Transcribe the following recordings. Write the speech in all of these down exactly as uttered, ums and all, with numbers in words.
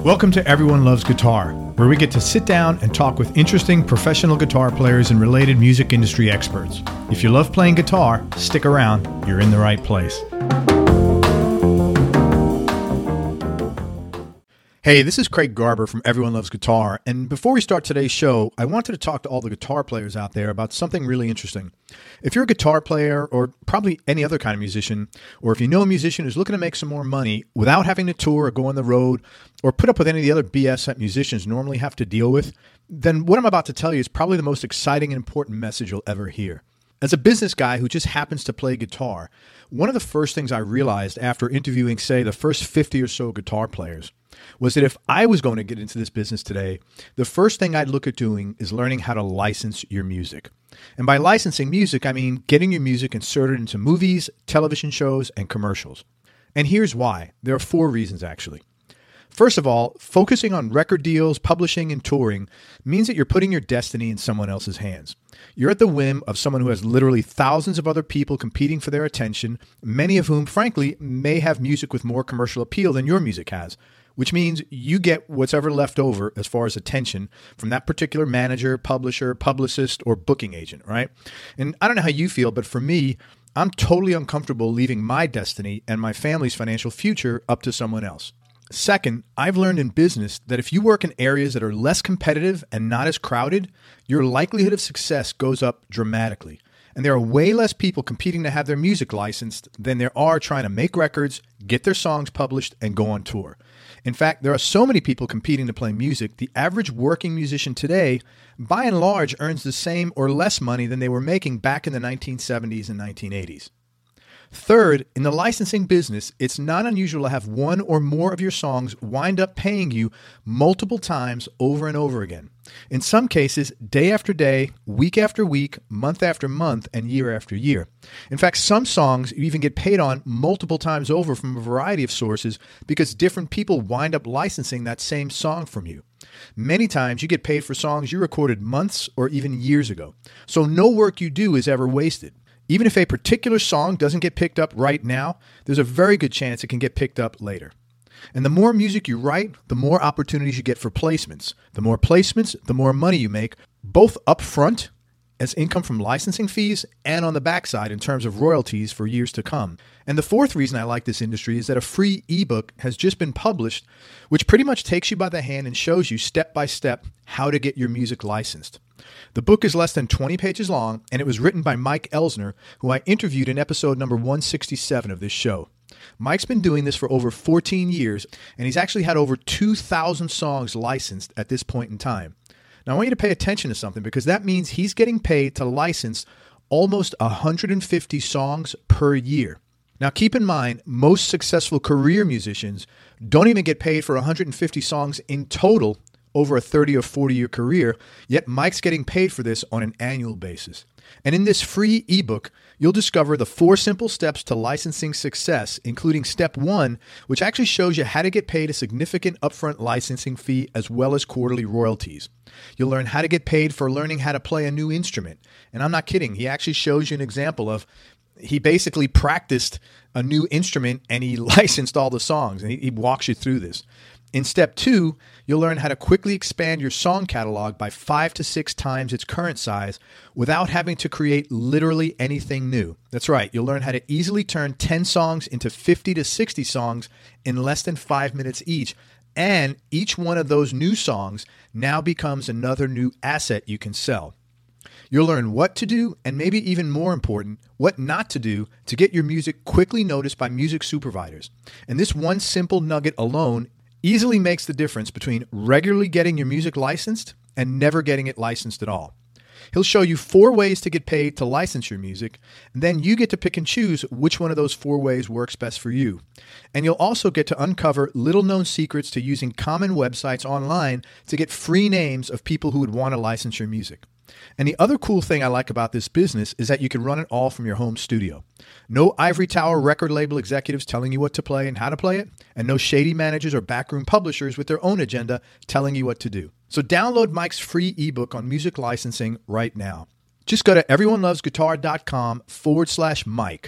Welcome to Everyone Loves Guitar, where we get to sit down and talk with interesting professional guitar players and related music industry experts. If you love playing guitar, stick around. You're in the right place. Hey, this is Craig Garber from Everyone Loves Guitar, and before we start today's show, I wanted to talk to all the guitar players out there about something really interesting. If you're a guitar player, or probably any other kind of musician, or if you know a musician who's looking to make some more money without having to tour or go on the road, or put up with any of the other B S that musicians normally have to deal with, then what I'm about to tell you is probably the most exciting and important message you'll ever hear. As a business guy who just happens to play guitar, one of the first things I realized after interviewing, say, the first fifty or so guitar players was that if I was going to get into this business today, the first thing I'd look at doing is learning how to license your music. And by licensing music, I mean getting your music inserted into movies, television shows, and commercials. And here's why. There are four reasons, actually. First of all, focusing on record deals, publishing, and touring means that you're putting your destiny in someone else's hands. You're at the whim of someone who has literally thousands of other people competing for their attention, many of whom, frankly, may have music with more commercial appeal than your music has, which means you get what's ever left over as far as attention from that particular manager, publisher, publicist, or booking agent, right? And I don't know how you feel, but for me, I'm totally uncomfortable leaving my destiny and my family's financial future up to someone else. Second, I've learned in business that if you work in areas that are less competitive and not as crowded, your likelihood of success goes up dramatically. And there are way less people competing to have their music licensed than there are trying to make records, get their songs published, and go on tour. In fact, there are so many people competing to play music, the average working musician today, by and large, earns the same or less money than they were making back in the nineteen seventies and nineteen eighties. Third, in the licensing business, it's not unusual to have one or more of your songs wind up paying you multiple times over and over again. In some cases, day after day, week after week, month after month, and year after year. In fact, some songs you even get paid on multiple times over from a variety of sources because different people wind up licensing that same song from you. Many times you get paid for songs you recorded months or even years ago. So no work you do is ever wasted. Even if a particular song doesn't get picked up right now, there's a very good chance it can get picked up later. And the more music you write, the more opportunities you get for placements. The more placements, the more money you make, both up front as income from licensing fees and on the backside in terms of royalties for years to come. And the fourth reason I like this industry is that a free ebook has just been published, which pretty much takes you by the hand and shows you step by step how to get your music licensed. The book is less than twenty pages long, and it was written by Mike Elsner, who I interviewed in episode number one sixty-seven of this show. Mike's been doing this for over fourteen years, and he's actually had over two thousand songs licensed at this point in time. Now, I want you to pay attention to something, because that means he's getting paid to license almost one hundred fifty songs per year. Now, keep in mind, most successful career musicians don't even get paid for one hundred fifty songs in total over a thirty or forty year career, yet Mike's getting paid for this on an annual basis. And in this free ebook, you'll discover the four simple steps to licensing success, including step one, which actually shows you how to get paid a significant upfront licensing fee as well as quarterly royalties. You'll learn how to get paid for learning how to play a new instrument. And I'm not kidding. He actually shows you an example of he basically practiced a new instrument and he licensed all the songs, and he, he walks you through this. In step two, you'll learn how to quickly expand your song catalog by five to six times its current size without having to create literally anything new. That's right. You'll learn how to easily turn ten songs into fifty to sixty songs in less than five minutes each. And each one of those new songs now becomes another new asset you can sell. You'll learn what to do, and maybe even more important, what not to do to get your music quickly noticed by music supervisors. And this one simple nugget alone easily makes the difference between regularly getting your music licensed and never getting it licensed at all. He'll show you four ways to get paid to license your music, and then you get to pick and choose which one of those four ways works best for you. And you'll also get to uncover little-known secrets to using common websites online to get free names of people who would want to license your music. And the other cool thing I like about this business is that you can run it all from your home studio. No ivory tower record label executives telling you what to play and how to play it, and no shady managers or backroom publishers with their own agenda telling you what to do. So download Mike's free ebook on music licensing right now. Just go to everyonelovesguitar.com forward slash Mike.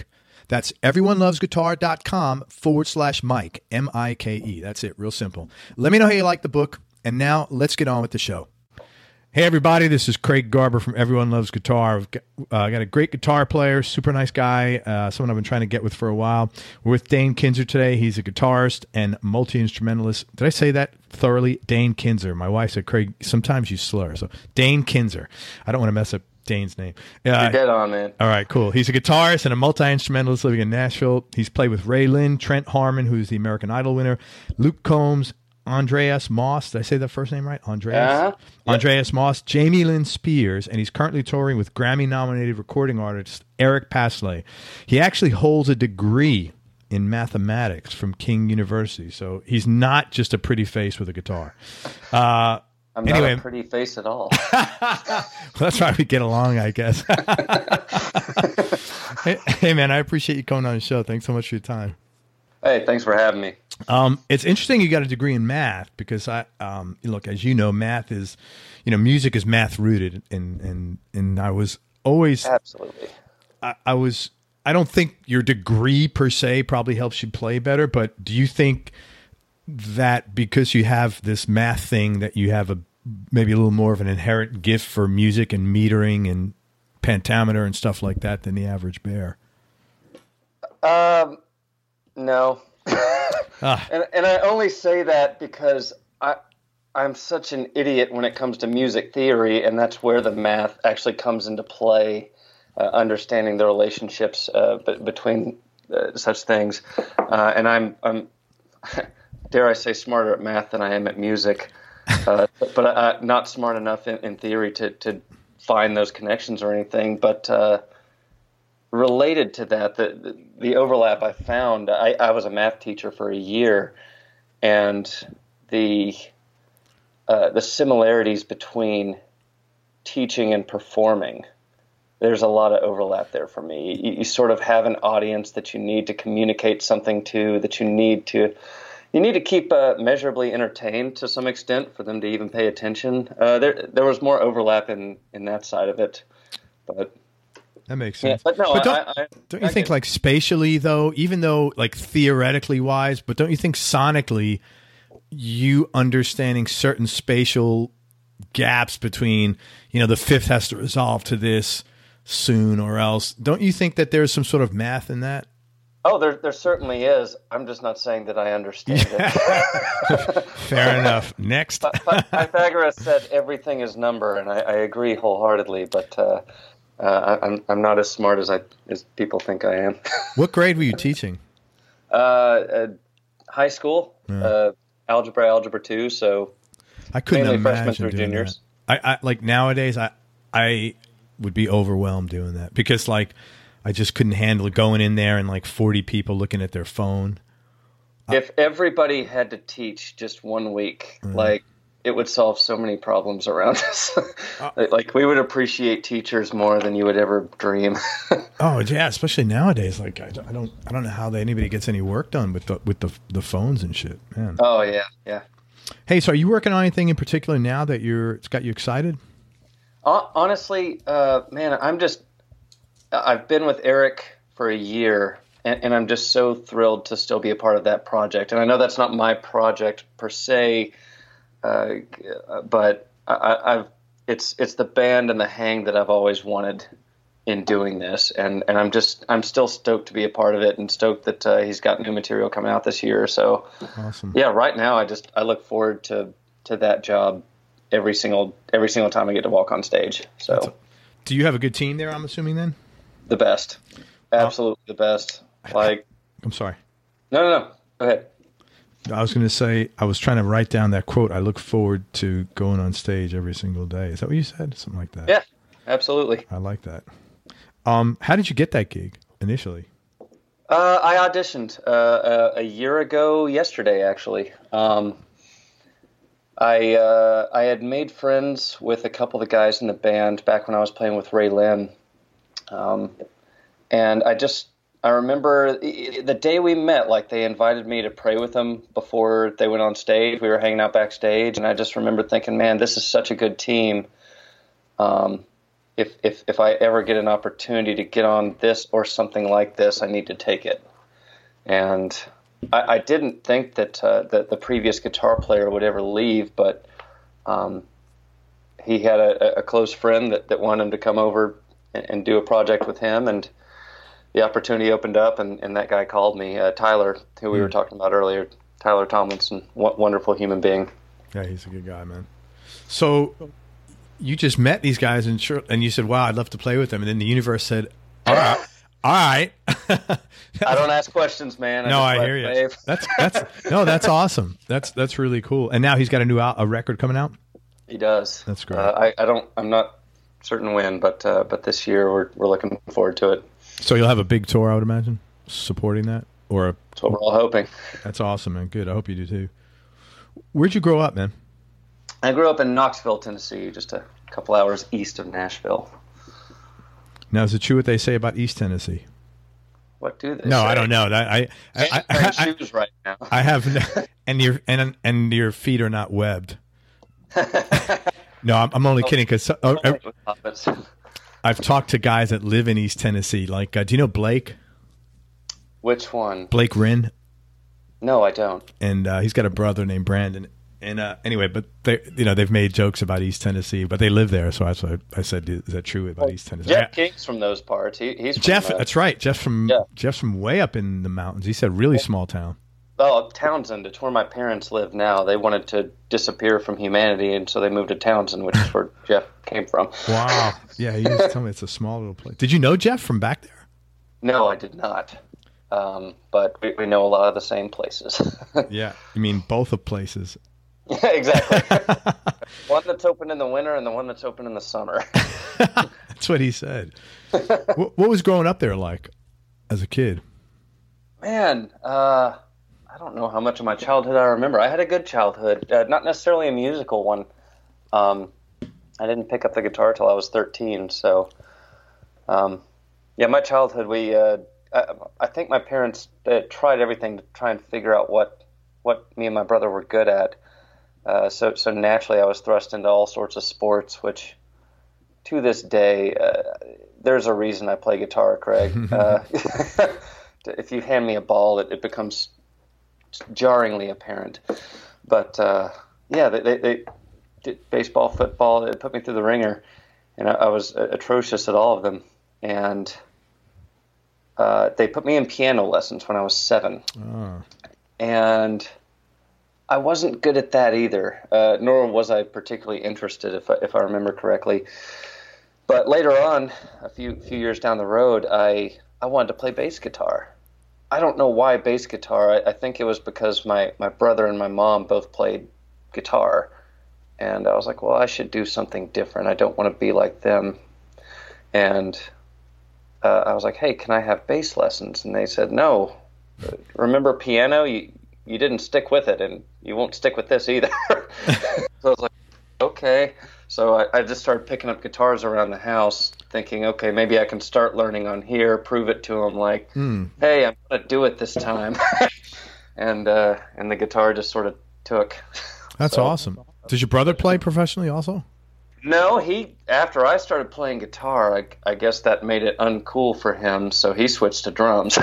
That's everyonelovesguitar.com forward slash Mike, M I K E. That's it, real simple. Let me know how you like the book, and now let's get on with the show. Hey, everybody, this is Craig Garber from Everyone Loves Guitar. I've got, uh, got a great guitar player, super nice guy, uh, someone I've been trying to get with for a while. We're with Dane Kinzer today. He's a guitarist and multi-instrumentalist. Did I say that thoroughly? Dane Kinzer. My wife said, Craig, sometimes you slur. So Dane Kinzer. I don't want to mess up Dane's name. Uh, You're dead on, man. All right, cool. He's a guitarist and a multi-instrumentalist living in Nashville. He's played with Ray Lynn, Trent Harmon, who's the American Idol winner, Luke Combs, Andreas Moss. Did I say that first name right? Andreas? Uh-huh. Yep. Andreas Moss, Jamie Lynn Spears, and he's currently touring with Grammy-nominated recording artist Eric Paslay. He actually holds a degree in mathematics from King University, so he's not just a pretty face with a guitar. Uh, I'm anyway, not a pretty face at all. well, that's why we get along, I guess. hey, hey, man, I appreciate you coming on the show. Thanks so much for your time. Hey, thanks for having me. Um, it's interesting you got a degree in math because I um, look, as you know, math is, you know, music is math rooted, and and and I was always absolutely. I, I was. I don't think your degree per se probably helps you play better, but do you think that because you have this math thing that you have a maybe a little more of an inherent gift for music and metering and pentameter and stuff like that than the average bear? Um. No. ah. and and I only say that because I I'm such an idiot when it comes to music theory, and that's where the math actually comes into play, uh, understanding the relationships uh, b- between uh, such things. Uh, and I'm I'm dare I say smarter at math than I am at music, uh, but uh, not smart enough in, in theory to to find those connections or anything. But uh, related to that, the, the the overlap I found, I, I was a math teacher for a year, and the uh, the similarities between teaching and performing, there's a lot of overlap there for me. You, you sort of have an audience that you need to communicate something to, that you need to you need to keep uh, measurably entertained to some extent for them to even pay attention. Uh, there there was more overlap in, in that side of it, but. That makes sense. Yeah, but no, but don't, I, I, don't you I think get, like spatially though, even though like theoretically wise, but don't you think sonically you understanding certain spatial gaps between, you know, the fifth has to resolve to this soon or else, don't you think that there's some sort of math in that? Oh, there there certainly is. I'm just not saying that I understand it. Fair enough. Next. Pythagoras said everything is number, and I, I agree wholeheartedly, but uh, Uh, I'm I'm not as smart as I as people think I am. What grade were you teaching? Uh, uh high school, yeah. uh, algebra, algebra two. So I couldn't mainly imagine freshmen through doing juniors. That. I, I like nowadays. I I would be overwhelmed doing that because like I just couldn't handle going in there and like forty people looking at their phone. If everybody had to teach just one week, mm. like. It would solve so many problems around us. uh, like we would appreciate teachers more than you would ever dream. Oh yeah, especially nowadays. Like I, I don't, I don't know how they, anybody gets any work done with the with the the phones and shit, man. Oh yeah, yeah. Hey, so are you working on anything in particular now that you're? It's got you excited? Uh, honestly, uh, man, I'm just. I've been with Eric for a year, and, and I'm just so thrilled to still be a part of that project. And I know that's not my project per se. Uh, but I, I've it's it's the band and the hang that I've always wanted in doing this, and, and I'm just I'm still stoked to be a part of it, and stoked that uh, he's got new material coming out this year. So, awesome. Yeah, right now I just I look forward to, to that job every single every single time I get to walk on stage. So, a, do you have a good team there? I'm assuming then the best, absolutely uh, the best. Like, I'm sorry. No, no, no. Go ahead. I was going to say, I was trying to write down that quote. I look forward to going on stage every single day. Is that what you said? Something like that. Yeah, absolutely. I like that. Um, how did you get that gig initially? Uh, I auditioned uh, a, a year ago yesterday, actually. Um, I uh, I had made friends with a couple of the guys in the band back when I was playing with Ray Lynn. Um, and I just... I remember the day we met, like they invited me to pray with them before they went on stage. We were hanging out backstage, and I just remember thinking, man, this is such a good team. Um, if if if I ever get an opportunity to get on this or something like this, I need to take it. And I, I didn't think that uh, that the previous guitar player would ever leave, but um, he had a, a close friend that, that wanted him to come over and, and do a project with him, and the opportunity opened up, and, and that guy called me, uh, Tyler, who we mm. were talking about earlier, Tyler Tomlinson, w- wonderful human being. Yeah, he's a good guy, man. So you just met these guys, and sure, and you said, "Wow, I'd love to play with them," and then the universe said, "All right." All right. I don't ask questions, man. I no, I hear you. That's that's no, that's awesome. That's that's really cool. And now he's got a new out, a record coming out. He does. That's great. Uh, I, I don't. I'm not certain when, but uh, but this year we're we're looking forward to it. So you'll have a big tour, I would imagine, supporting that, or a, that's what we're all hoping. That's awesome, man. Good. I hope you do too. Where'd you grow up, man? I grew up in Knoxville, Tennessee, just a couple hours east of Nashville. Now, is it true what they say about East Tennessee? What do they no, say? I don't know. I I, I, I, I shoes right now. I have, and your and and your feet are not webbed. No, I'm, I'm only oh, kidding because uh, I've talked to guys that live in East Tennessee. Like, uh, do you know Blake? Which one? Blake Wren. No, I don't. And uh, he's got a brother named Brandon. And uh, anyway, but they, you know, they've made jokes about East Tennessee, but they live there. So that's why I said, "Is that true about East Tennessee?" Jeff King's from those parts. He, he's from Jeff. The, that's right. Jeff from yeah. Jeff's from way up in the mountains. He said, "Really small town." Oh, Townsend. It's where my parents live now. They wanted to disappear from humanity, and so they moved to Townsend, which is where Jeff came from. Wow. Yeah, he used to tell me it's a small little place. Did you know Jeff from back there? No, I did not. Um, but we, we know a lot of the same places. Yeah, you mean both of places. Yeah, exactly. One that's open in the winter and the one that's open in the summer. That's what he said. what, what was growing up there like as a kid? Man, uh, I don't know how much of my childhood I remember. I had a good childhood, uh, not necessarily a musical one. Um, I didn't pick up the guitar till I was thirteen. So, um, yeah, my childhood, we, uh, I, I think my parents uh, tried everything to try and figure out what, what me and my brother were good at. Uh, so, so naturally, I was thrust into all sorts of sports, which, to this day, uh, there's a reason I play guitar, Craig. Uh, if you hand me a ball, it, it becomes jarringly apparent. But uh, yeah, they, they, they did baseball, football. They put me through the ringer, and I, I was atrocious at all of them. And uh, they put me in piano lessons when I was seven, oh. and I wasn't good at that either, uh, nor was I particularly interested, if I, if I remember correctly. But later on, a few few years down the road, I I wanted to play bass guitar. I don't know why bass guitar. I, I think it was because my, my brother and my mom both played guitar, and I was like, well, I should do something different. I don't want to be like them. And uh, I was like, hey, can I have bass lessons? And they said, no. Remember piano? You you didn't stick with it, and you won't stick with this either. So I was like, okay. So I, I just started picking up guitars around the house, thinking, okay, maybe I can start learning on here, prove it to them, like, mm. hey, I'm going to do it this time. and uh, and the guitar just sort of took. That's so awesome. Does your brother play professionally also? No, he, after I started playing guitar, I, I guess that made it uncool for him, so he switched to drums.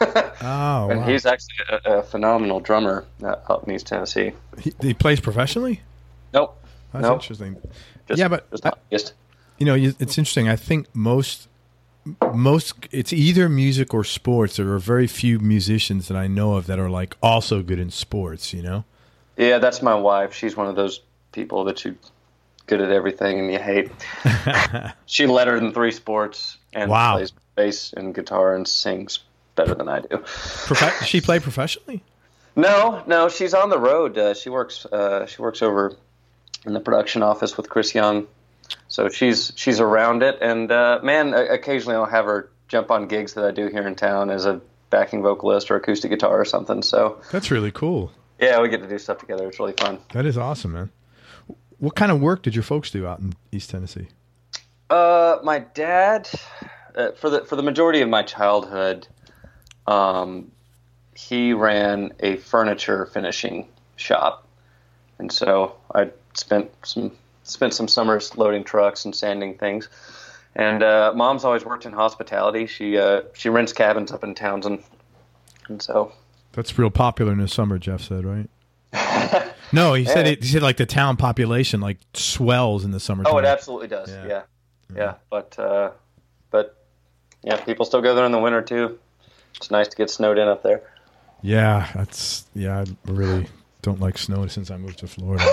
Oh, and wow. he's actually a, a phenomenal drummer out in East Tennessee. He, he plays professionally? Nope. That's nope. interesting. Just, yeah, but just I, you know, it's interesting. I think most most it's either music or sports. There are very few musicians that I know of that are like also good in sports. You know? Yeah, that's my wife. She's one of those people that you good at everything and you hate. She lettered in three sports and wow. plays bass and guitar and sings better than I do. Profe- Does she play professionally? No, no, she's on the road. Uh, she works. Uh, she works over in the production office with Chris Young, so she's she's around it. And uh, man, occasionally I'll have her jump on gigs that I do here in town as a backing vocalist or acoustic guitar or something. So that's really cool. Yeah, we get to do stuff together. It's really fun. That is awesome, man. What kind of work did your folks do out in East Tennessee? Uh, my dad, uh, for the for the majority of my childhood, um, he ran a furniture finishing shop, and so I spent some spent some summers loading trucks and sanding things. And uh, Mom's always worked in hospitality. She uh, she rents cabins up in Townsend, and so that's real popular in the summer. Jeff said, right? No, he said yeah. it, he said like the town population like swells in the summertime. Oh, it absolutely does. Yeah, yeah, yeah. yeah. But uh, but yeah, people still go there in the winter too. It's nice to get snowed in up there. Yeah, that's yeah. I really don't like snow since I moved to Florida.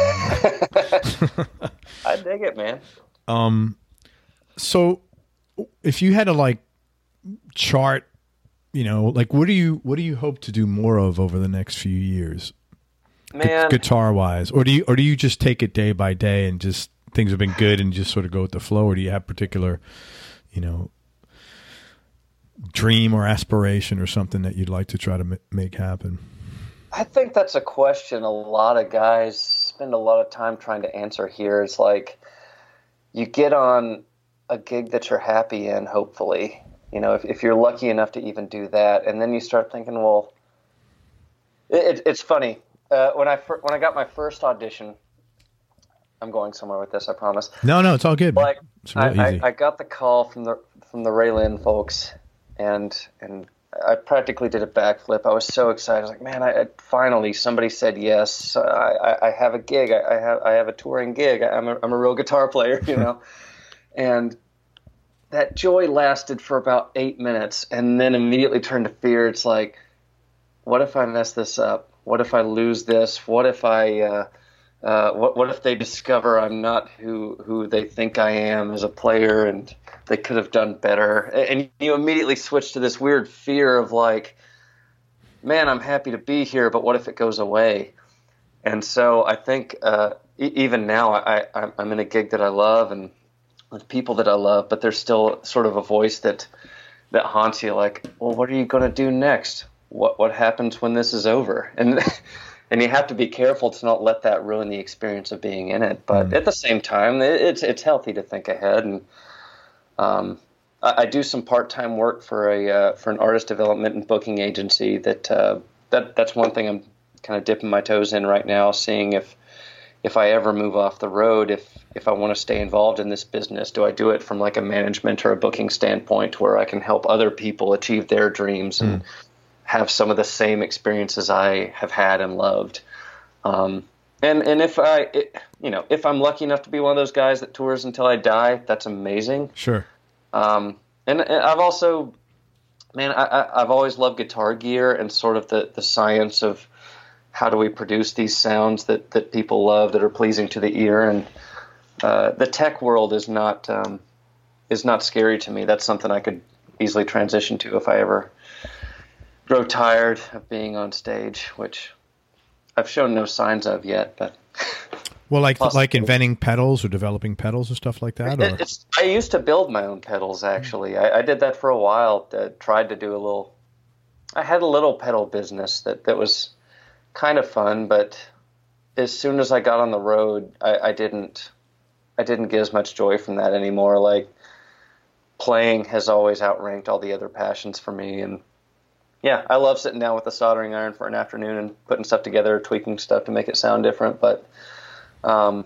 I dig it, man. Um, so if you had to like chart, you know, like what do you what do you hope to do more of over the next few years? Man, Gu- guitar wise, or do you or do you just take it day by day and just things have been good and just sort of go with the flow, or do you have particular, you know, dream or aspiration or something that you'd like to try to m- make happen? I think that's a question a lot of guys spend a lot of time trying to answer here. It's like you get on a gig that you're happy in, hopefully, you know, if, if you're lucky enough to even do that, and then you start thinking, well, it, it, it's funny. Uh, when I fir- when I got my first audition, I'm going somewhere with this, I promise. No, no, it's all good. Like It's real I, easy. I, I got the call from the from the Ray Lynn folks, and and I practically did a backflip. I was so excited. I was like, man, I, I finally somebody said yes. I, I, I have a gig. I, I have I have a touring gig. I'm a I'm a real guitar player, you know. And that joy lasted for about eight minutes, and then immediately turned to fear. It's like, what if I mess this up? What if I lose this? What if I, uh, uh, what what if they discover I'm not who who they think I am as a player, and they could have done better? And you immediately switch to this weird fear of like, man, I'm happy to be here, but what if it goes away? And so I think uh, e- even now I, I I'm in a gig that I love and with people that I love, but there's still sort of a voice that that haunts you, like, well, what are you going to do next? What what happens when this is over? And and you have to be careful to not let that ruin the experience of being in it. But mm. at the same time, it, it's it's healthy to think ahead. And um, I, I do some part time work for a uh, for an artist development and booking agency. That uh, that that's one thing I'm kind of dipping my toes in right now, seeing if if I ever move off the road, if if I want to stay involved in this business, do I do it from like a management or a booking standpoint where I can help other people achieve their dreams mm. and have some of the same experiences I have had and loved. Um, and, and if I, it, you know, if I'm lucky enough to be one of those guys that tours until I die, that's amazing. Sure. Um, and, and I've also, man, I, I, I've always loved guitar gear and sort of the, the science of how do we produce these sounds that, that people love, that are pleasing to the ear. And, uh, the tech world is not, um, is not scary to me. That's something I could easily transition to if I ever grow tired of being on stage, which I've shown no signs of yet. But well, like possibly. like inventing pedals or developing pedals and stuff like that. It, or? It's, I used to build my own pedals. Actually, I, I did that for a while. Uh, tried to do a little. I had a little pedal business that, that was kind of fun, but as soon as I got on the road, I, I didn't. I didn't get as much joy from that anymore. Like playing has always outranked all the other passions for me, and yeah, I love sitting down with a soldering iron for an afternoon and putting stuff together, tweaking stuff to make it sound different. But um,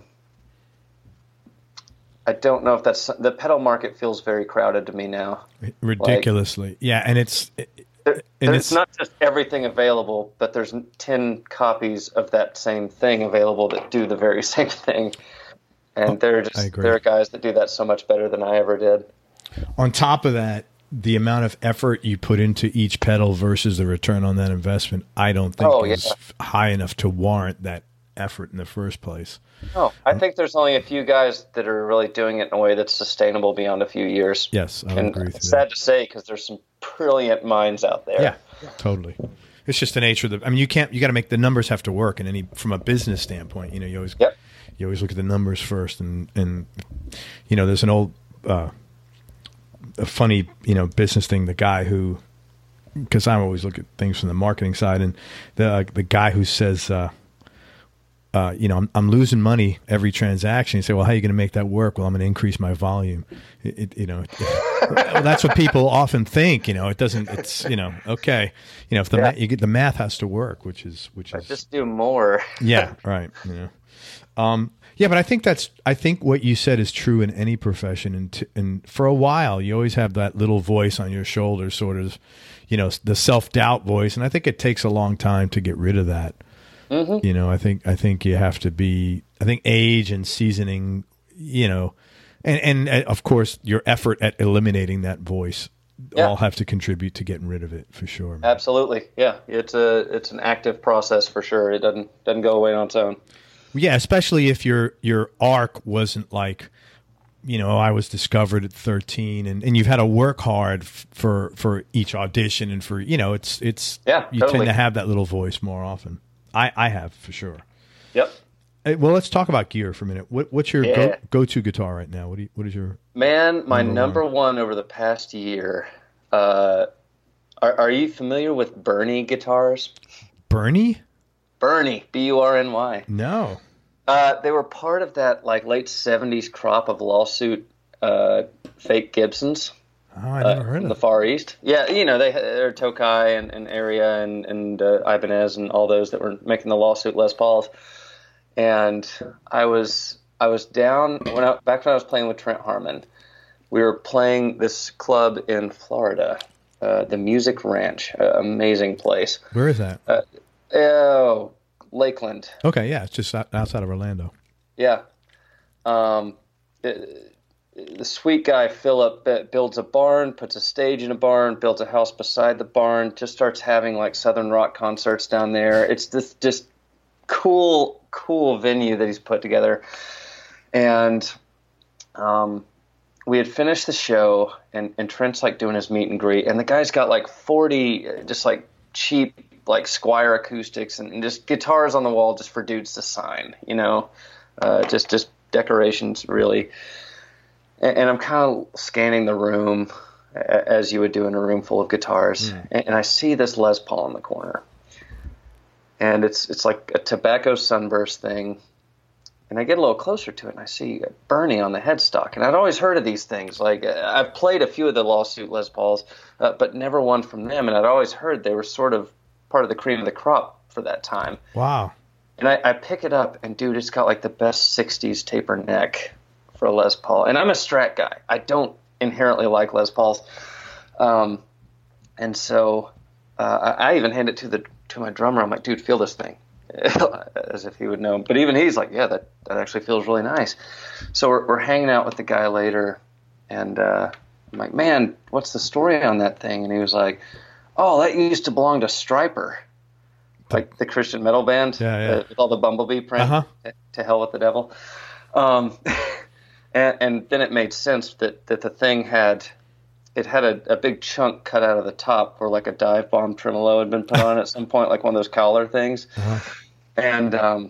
I don't know if that's the pedal market feels very crowded to me now. Ridiculously, like, yeah, and it's it, there, and it's it's not just everything available, but there's ten copies of that same thing available that do the very same thing, and oh, there are just there are guys that do that so much better than I ever did. On top of that, the amount of effort you put into each pedal versus the return on that investment, I don't think oh, is yeah. high enough to warrant that effort in the first place. Oh, I think there's only a few guys that are really doing it in a way that's sustainable beyond a few years. Yes, I would and agree with it's you. Sad to say because there's some brilliant minds out there. Yeah, totally. It's just the nature of the. I mean, you can't. You got to make the numbers have to work, and any from a business standpoint, you know, you always yep. you always look at the numbers first, and and you know, there's an old. Uh, a funny, you know, business thing, the guy who, because I always look at things from the marketing side, and the uh, the guy who says, uh, uh, you know, I'm, I'm losing money every transaction. You say, well, how are you going to make that work? Well, I'm going to increase my volume. It, it, you know, it, well, that's what people often think. You know, it doesn't. It's you know, okay. You know, if the yeah. ma- you get the math has to work, which is which I is just do more. yeah, right. You know. Um, yeah, but I think that's, I think what you said is true in any profession. And, t- and for a while, you always have that little voice on your shoulder, sort of, you know, the self-doubt voice. And I think it takes a long time to get rid of that. Mm-hmm. You know, I think, I think you have to be, I think age and seasoning, you know, and, and uh, of course your effort at eliminating that voice yeah. all have to contribute to getting rid of it for sure. Man. Absolutely. Yeah. It's a, it's an active process for sure. It doesn't, doesn't go away on its own. Yeah, especially if your your arc wasn't like, you know, I was discovered at thirteen, and, and you've had to work hard f- for for each audition and for, you know, it's it's yeah, you totally. tend to have that little voice more often. I, I have for sure. Yep. Hey, well, let's talk about gear for a minute. What what's your yeah. go go to guitar right now? What do you, what is your man? My number, number one? one over the past year. Uh, are are you familiar with Bernie guitars? Bernie. Bernie, B U R N Y. No. Uh, they were part of that like late seventies crop of lawsuit uh, fake Gibsons. Oh, I never uh, heard of the that. Far East. Yeah, you know, they they're Tokai and, and Area and, and uh, Ibanez and all those that were making the lawsuit Les Pauls. And I was I was down when I, back when I was playing with Trent Harmon. We were playing this club in Florida, uh, the Music Ranch, uh, amazing place. Where is that? Uh, oh, Lakeland. Okay, yeah, it's just outside of Orlando. Yeah. Um, the, the sweet guy, Philip, builds a barn, puts a stage in a barn, builds a house beside the barn, just starts having like Southern rock concerts down there. It's this just cool, cool venue that he's put together. And um, we had finished the show, and, and Trent's like doing his meet and greet, and the guy's got like forty just like cheap like Squire acoustics and, and just guitars on the wall just for dudes to sign, you know, uh, just just decorations really. And, and I'm kind of scanning the room as you would do in a room full of guitars, mm. and, and I see this Les Paul in the corner, and it's it's like a tobacco sunburst thing. And I get a little closer to it, and I see Bernie on the headstock. And I'd always heard of these things. Like, I've played a few of the lawsuit Les Pauls, uh, but never one from them. And I'd always heard they were sort of part of the cream of the crop for that time. Wow. And I, I pick it up, and, dude, it's got, like, the best sixties taper neck for a Les Paul. And I'm a Strat guy. I don't inherently like Les Pauls. Um, and so uh, I, I even hand it to the to my drummer. I'm like, dude, feel this thing. As if he would know. But even he's like, yeah, that, that actually feels really nice. So we're, we're hanging out with the guy later, and uh, I'm like, man, what's the story on that thing? And he was like, oh, that used to belong to Stryper, like the Christian metal band, yeah, yeah. Uh, with all the bumblebee print, uh-huh. to, to hell with the devil. Um, and, and then it made sense that, that the thing had it had a, a big chunk cut out of the top where like a dive bomb tremolo had been put on at some point, like one of those collar things. Uh-huh. And um,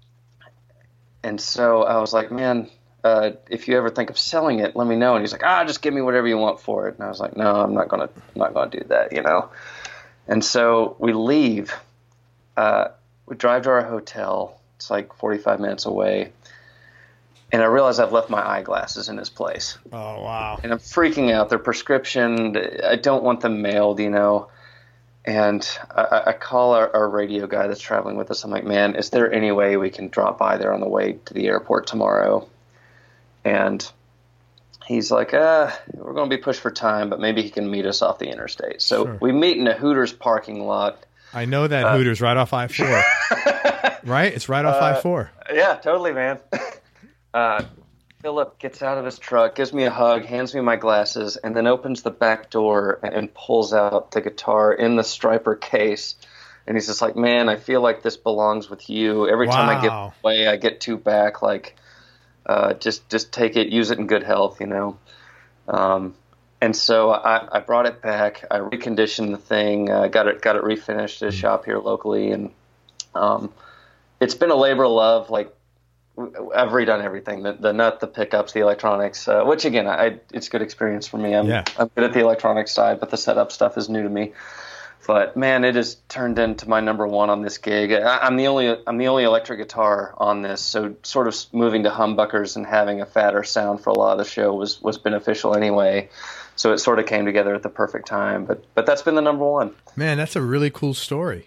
and so I was like, man, uh, if you ever think of selling it, let me know. And he's like, ah, just give me whatever you want for it. And I was like, no, I'm not gonna, I'm not gonna do that, you know. And so we leave. Uh, we drive to our hotel. It's like forty-five minutes away. And I realize I've left my eyeglasses in his place. Oh, wow. And I'm freaking out. They're prescription. I don't want them mailed, you know. And I, I call our, our radio guy that's traveling with us. I'm like, man, is there any way we can drop by there on the way to the airport tomorrow? And he's like, uh, we're going to be pushed for time, but maybe he can meet us off the interstate. So sure. We meet in a Hooters parking lot. I know that uh, Hooters right off I four. Right? It's right off uh, I four. Yeah, totally, man. Uh, Philip gets out of his truck, gives me a hug, hands me my glasses, and then opens the back door and pulls out the guitar in the Stryper case. And he's just like, man, I feel like this belongs with you. Every wow. time I get away, I get two back. Like, uh, just just take it, use it in good health, you know. Um, and so I, I brought it back. I reconditioned the thing, uh, got it got it refinished at a shop here locally, and um, it's been a labor of love. Like, I've redone everything, the, the nut, the pickups, the electronics, uh, which again, I, it's good experience for me. I'm, yeah. I'm good at the electronics side, but the setup stuff is new to me. But man, it has turned into my number one on this gig. I, I'm the only, I'm the only electric guitar on this. So sort of moving to humbuckers and having a fatter sound for a lot of the show was, was beneficial anyway. So it sort of came together at the perfect time, but, but that's been the number one. Man, that's a really cool story.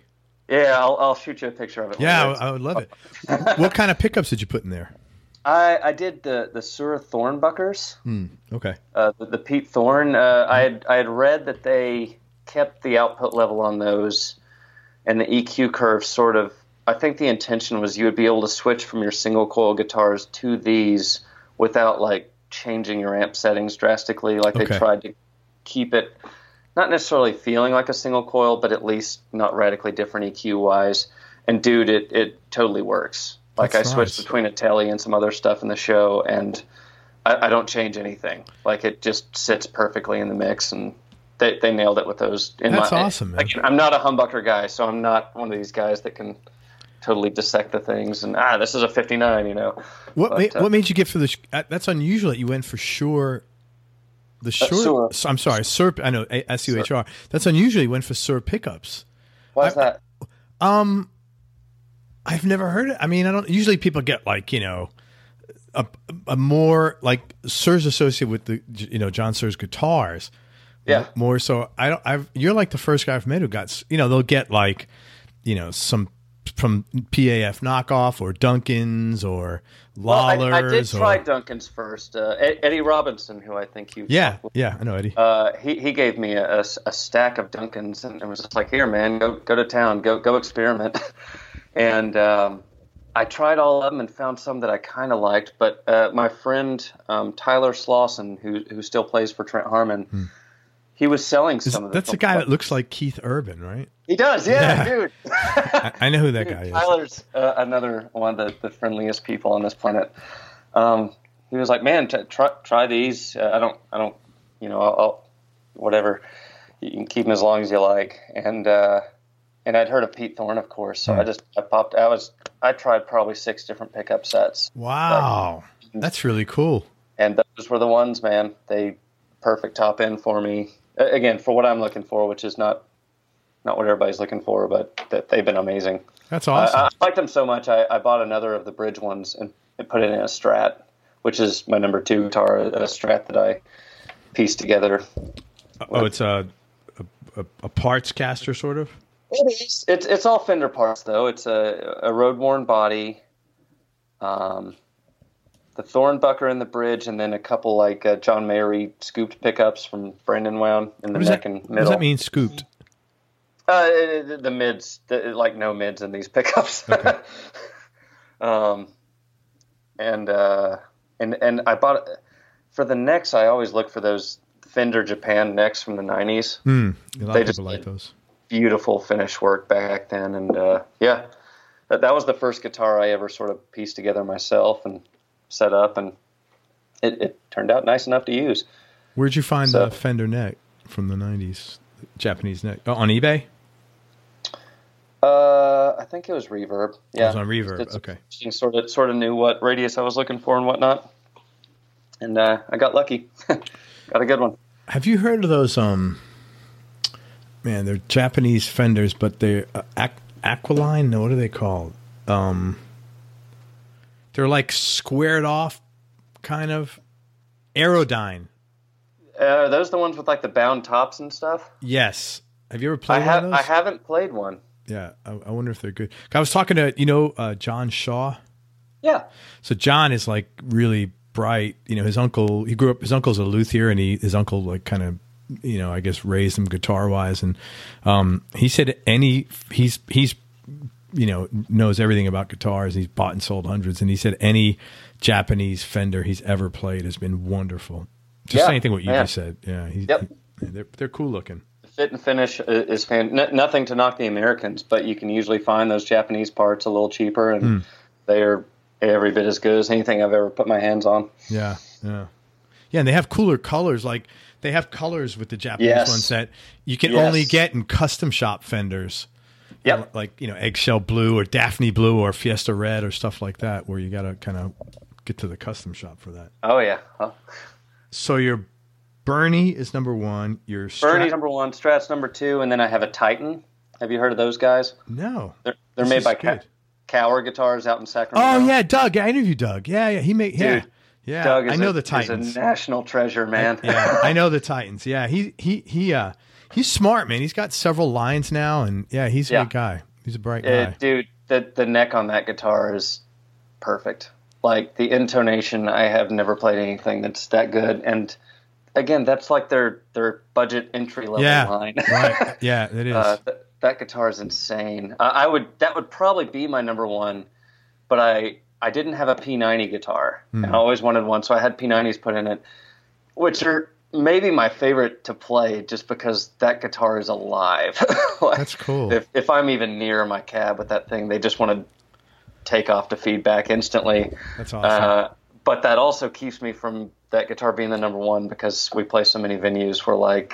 Yeah, I'll, I'll shoot you a picture of it. Yeah, I, I would love it. What kind of pickups did you put in there? I, I did the the Suhr Thornbuckers. Hmm. Okay. Uh, the, the Pete Thorn. Uh, I had I had read that they kept the output level on those, and the E Q curve sort of. I think the intention was you would be able to switch from your single coil guitars to these without like changing your amp settings drastically. Like they Okay. tried to keep it not necessarily feeling like a single coil, but at least not radically different E Q wise. And dude, it it totally works. Like That's I switched nice. between a Telly and some other stuff in the show, and I, I don't change anything. Like it just sits perfectly in the mix, and they they nailed it with those. In That's my, awesome, man. Again, I'm not a humbucker guy, so I'm not one of these guys that can totally dissect the things and ah, this is a fifty-nine, you know. What But, made, uh, what made you get for the? sh- uh, That's unusual that you went for Shure. The Shure. Suhr. I'm sorry, Shure. I know S U H R. That's unusual. You went for Shure pickups. Why is that? Um, I've never heard it. I mean, I don't. Usually, people get like you know, a, a more like Suhr's associated with the you know John Suhr's guitars. Yeah. More so. I don't. I've. You're like the first guy I've met who got. s- You know, they'll get like, you know, some from P A F knockoff or Duncan's or Well, I, Lawlers. I did or, try Duncan's first. Uh, Ed- Eddie Robinson, who I think you Yeah, yeah, I know Eddie. Uh, he he gave me a, a, a stack of Duncans and, and was just like, here, man, go go to town, go go experiment. and um, I tried all of them and found some that I kind of liked. But uh, my friend um, Tyler Slauson, who who still plays for Trent Harmon, he was selling Is- some of them. that's the guy that looks like Keith Urban, right? He does, yeah, Yeah. dude. I, I know who that Dude, guy is. Tyler's uh, another one of the, the friendliest people on this planet. Um, he was like, "Man, t- try try these. Uh, I don't, I don't, you know, I'll, I'll whatever. You can keep them as long as you like." And uh, and I'd heard of Pete Thorn, of course, so I just I popped. I was I tried probably six different pickup sets, Wow, that's really cool. and those were the ones, man. They perfect top end for me. A- Again, for what I'm looking for, which is not not what everybody's looking for, but that they've been amazing. That's awesome. I, I liked them so much, I, I bought another of the bridge ones and, and put it in a Strat, which is my number two guitar, a, a Strat that I pieced together. oh, it's a, a a parts caster, sort of. It is. It's it's all Fender parts though. It's a a road worn body, um, the Thornbucker in the bridge, and then a couple like uh, John Mayer scooped pickups from Brandon Wound in the What does neck that, and what middle. does that mean? Scooped. Uh, the, the mids, the, like no mids in these pickups. Okay. um, and uh, and and I bought for the necks. I always look for those Fender Japan necks from the nineties. Hmm. A lot They of just people like did. those. Beautiful finish work back then, and uh, yeah, that that was the first guitar I ever sort of pieced together myself and set up, and it, it turned out nice enough to use. Where'd you find So- the Fender neck from the nineties? Japanese neck. Oh, on eBay? Uh, I think it was Reverb. Yeah, It was on Reverb. It's- Okay. She sort of sort of knew what radius I was looking for and whatnot, and uh, I got lucky. Got a good one. Have you heard of those? Um, man, they're Japanese Fenders, but they're uh, Aqu- Aquiline. No, what are they called? Um, they're like squared off, kind of Aerodyne. Uh, are those the ones with like the bound tops and stuff? Yes. Have you ever I played have. one of I those? haven't played one. Yeah, I, I wonder if they're good. I was talking to you know uh, John Shaw. Yeah. So John is like really bright. You know, his uncle. He grew up. His uncle's a luthier, and he his uncle like kind of, you know, I guess raised him guitar wise. And um, he said any he's he's you know knows everything about guitars. He's bought and sold hundreds, and he said any Japanese Fender he's ever played has been wonderful. Just Yeah, saying anything what you man. just said. Yeah. He, Yep. he- they're they're cool looking. Fit and finish is fan. N- nothing to knock the Americans, but you can usually find those Japanese parts a little cheaper, and Mm. they are every bit as good as anything I've ever put my hands on. Yeah, yeah, yeah. And they have cooler colors. Like they have colors with the Japanese Yes. ones that you can Yes. only get in custom shop Fenders. Yep. You know, like you know, eggshell blue or Daphne blue or Fiesta red or stuff like that, where you got to kind of get to the custom shop for that. Oh yeah, huh? So your Bernie is number one. Your Strat- Bernie's number one, Strat's number two, and then I have a Titan. Have you heard of those guys? No, They're they're This made is by Ca- good. Cower Guitars out in Sacramento. Oh yeah, Doug. I interviewed Doug. Yeah, yeah. He made. Yeah, Dude, yeah. Doug is I know a, the is Titans. a national treasure, man. Yeah, I know the Titans. Yeah, he he he. Uh, he's smart, man. He's got several lines now, and yeah, he's a Yeah. good guy. He's a bright It, guy. dude, the the neck on that guitar is perfect. Like the intonation, I have never played anything that's that good. And again, that's like their their budget entry level Yeah, line. right. Yeah, it is. Uh, th- that guitar is insane. Uh, I would that would probably be my number one, but I I didn't have a P ninety guitar. Hmm. And I always wanted one, so I had P nineties put in it, which are maybe my favorite to play just because that guitar is alive. Like, That's cool. If if I'm even near my cab with that thing, they just want to take off to feedback instantly. That's awesome. Uh, but that also keeps me from that guitar being the number one because we play so many venues where like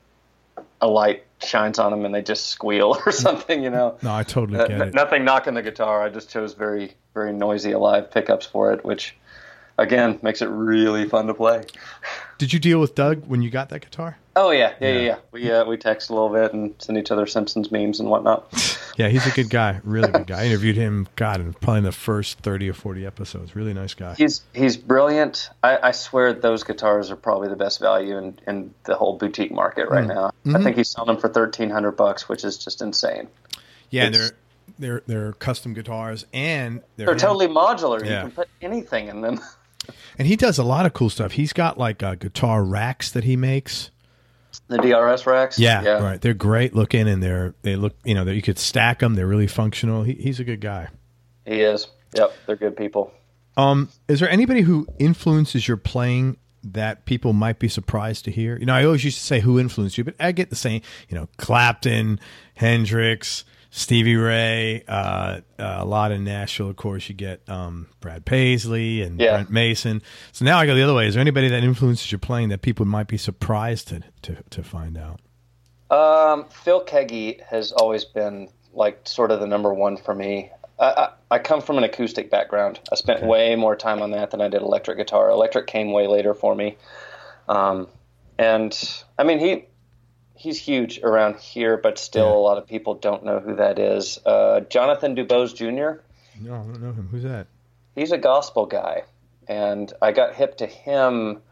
a light shines on them and they just squeal or something, you know. No, I totally Uh, get n- it. Nothing knocking the guitar. I just chose very, very noisy, alive pickups for it, which, again, makes it really fun to play. Did you deal with Doug when you got that guitar? Oh yeah, yeah, Yeah. yeah. yeah. We uh, we text a little bit and send each other Simpsons memes and whatnot. Yeah, he's a good guy. Really good guy. I interviewed him, God, in probably in the first thirty or forty episodes. Really nice guy. He's he's brilliant. I, I swear those guitars are probably the best value in, in the whole boutique market right now. Mm-hmm. I think he's selling them for thirteen hundred bucks, which is just insane. Yeah, and It's- they're, they're, they're custom guitars, and they're, They're totally modular. Yeah. You can put anything in them. And he does a lot of cool stuff. He's got like uh, guitar racks that he makes. The D R S racks. Yeah, right. They're great looking, and they're they look, you know, that you could stack them. They're really functional. He, he's a good guy. He is. Yep, they're good people. Um, is there anybody who influences your playing that people might be surprised to hear? You know, I always used to say who influenced you, but I get the same. You know, Clapton, Hendrix, Stevie Ray, uh, uh, a lot in Nashville. Of course, you get um, Brad Paisley and Yeah. Brent Mason. So now I go the other way. Is there anybody that influences your playing that people might be surprised to to, to find out? Um, Phil Keggy has always been like sort of the number one for me. I, I, I come from an acoustic background. I spent Okay. way more time on that than I did electric guitar. Electric came way later for me. Um, and I mean, he he's huge around here, but still Yeah. a lot of people don't know who that is. Uh, Jonathan Dubose Junior No, I don't know him. Who's that? He's a gospel guy, and I got hip to him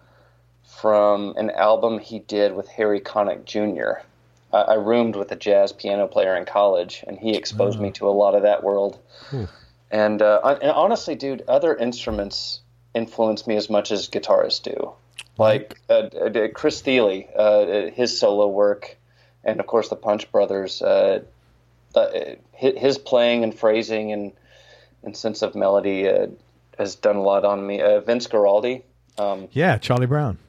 from an album he did with Harry Connick Junior I, I roomed with a jazz piano player in college, and he exposed Oh. me to a lot of that world. Cool. And, uh, and honestly, dude, other instruments influence me as much as guitarists do. Like uh, uh, Chris Thiele, uh, his solo work, and of course the Punch Brothers. Uh, uh, his his playing and phrasing and, and sense of melody uh, has done a lot on me. Uh, Vince Guaraldi. Um, Yeah, Charlie Brown.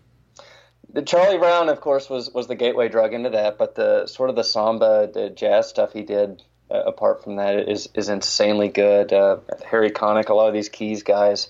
the Charlie Brown, of course, was, was the gateway drug into that, but the sort of the samba, the jazz stuff he did, uh, apart from that, is is insanely good. Uh, Harry Connick, a lot of these keys guys.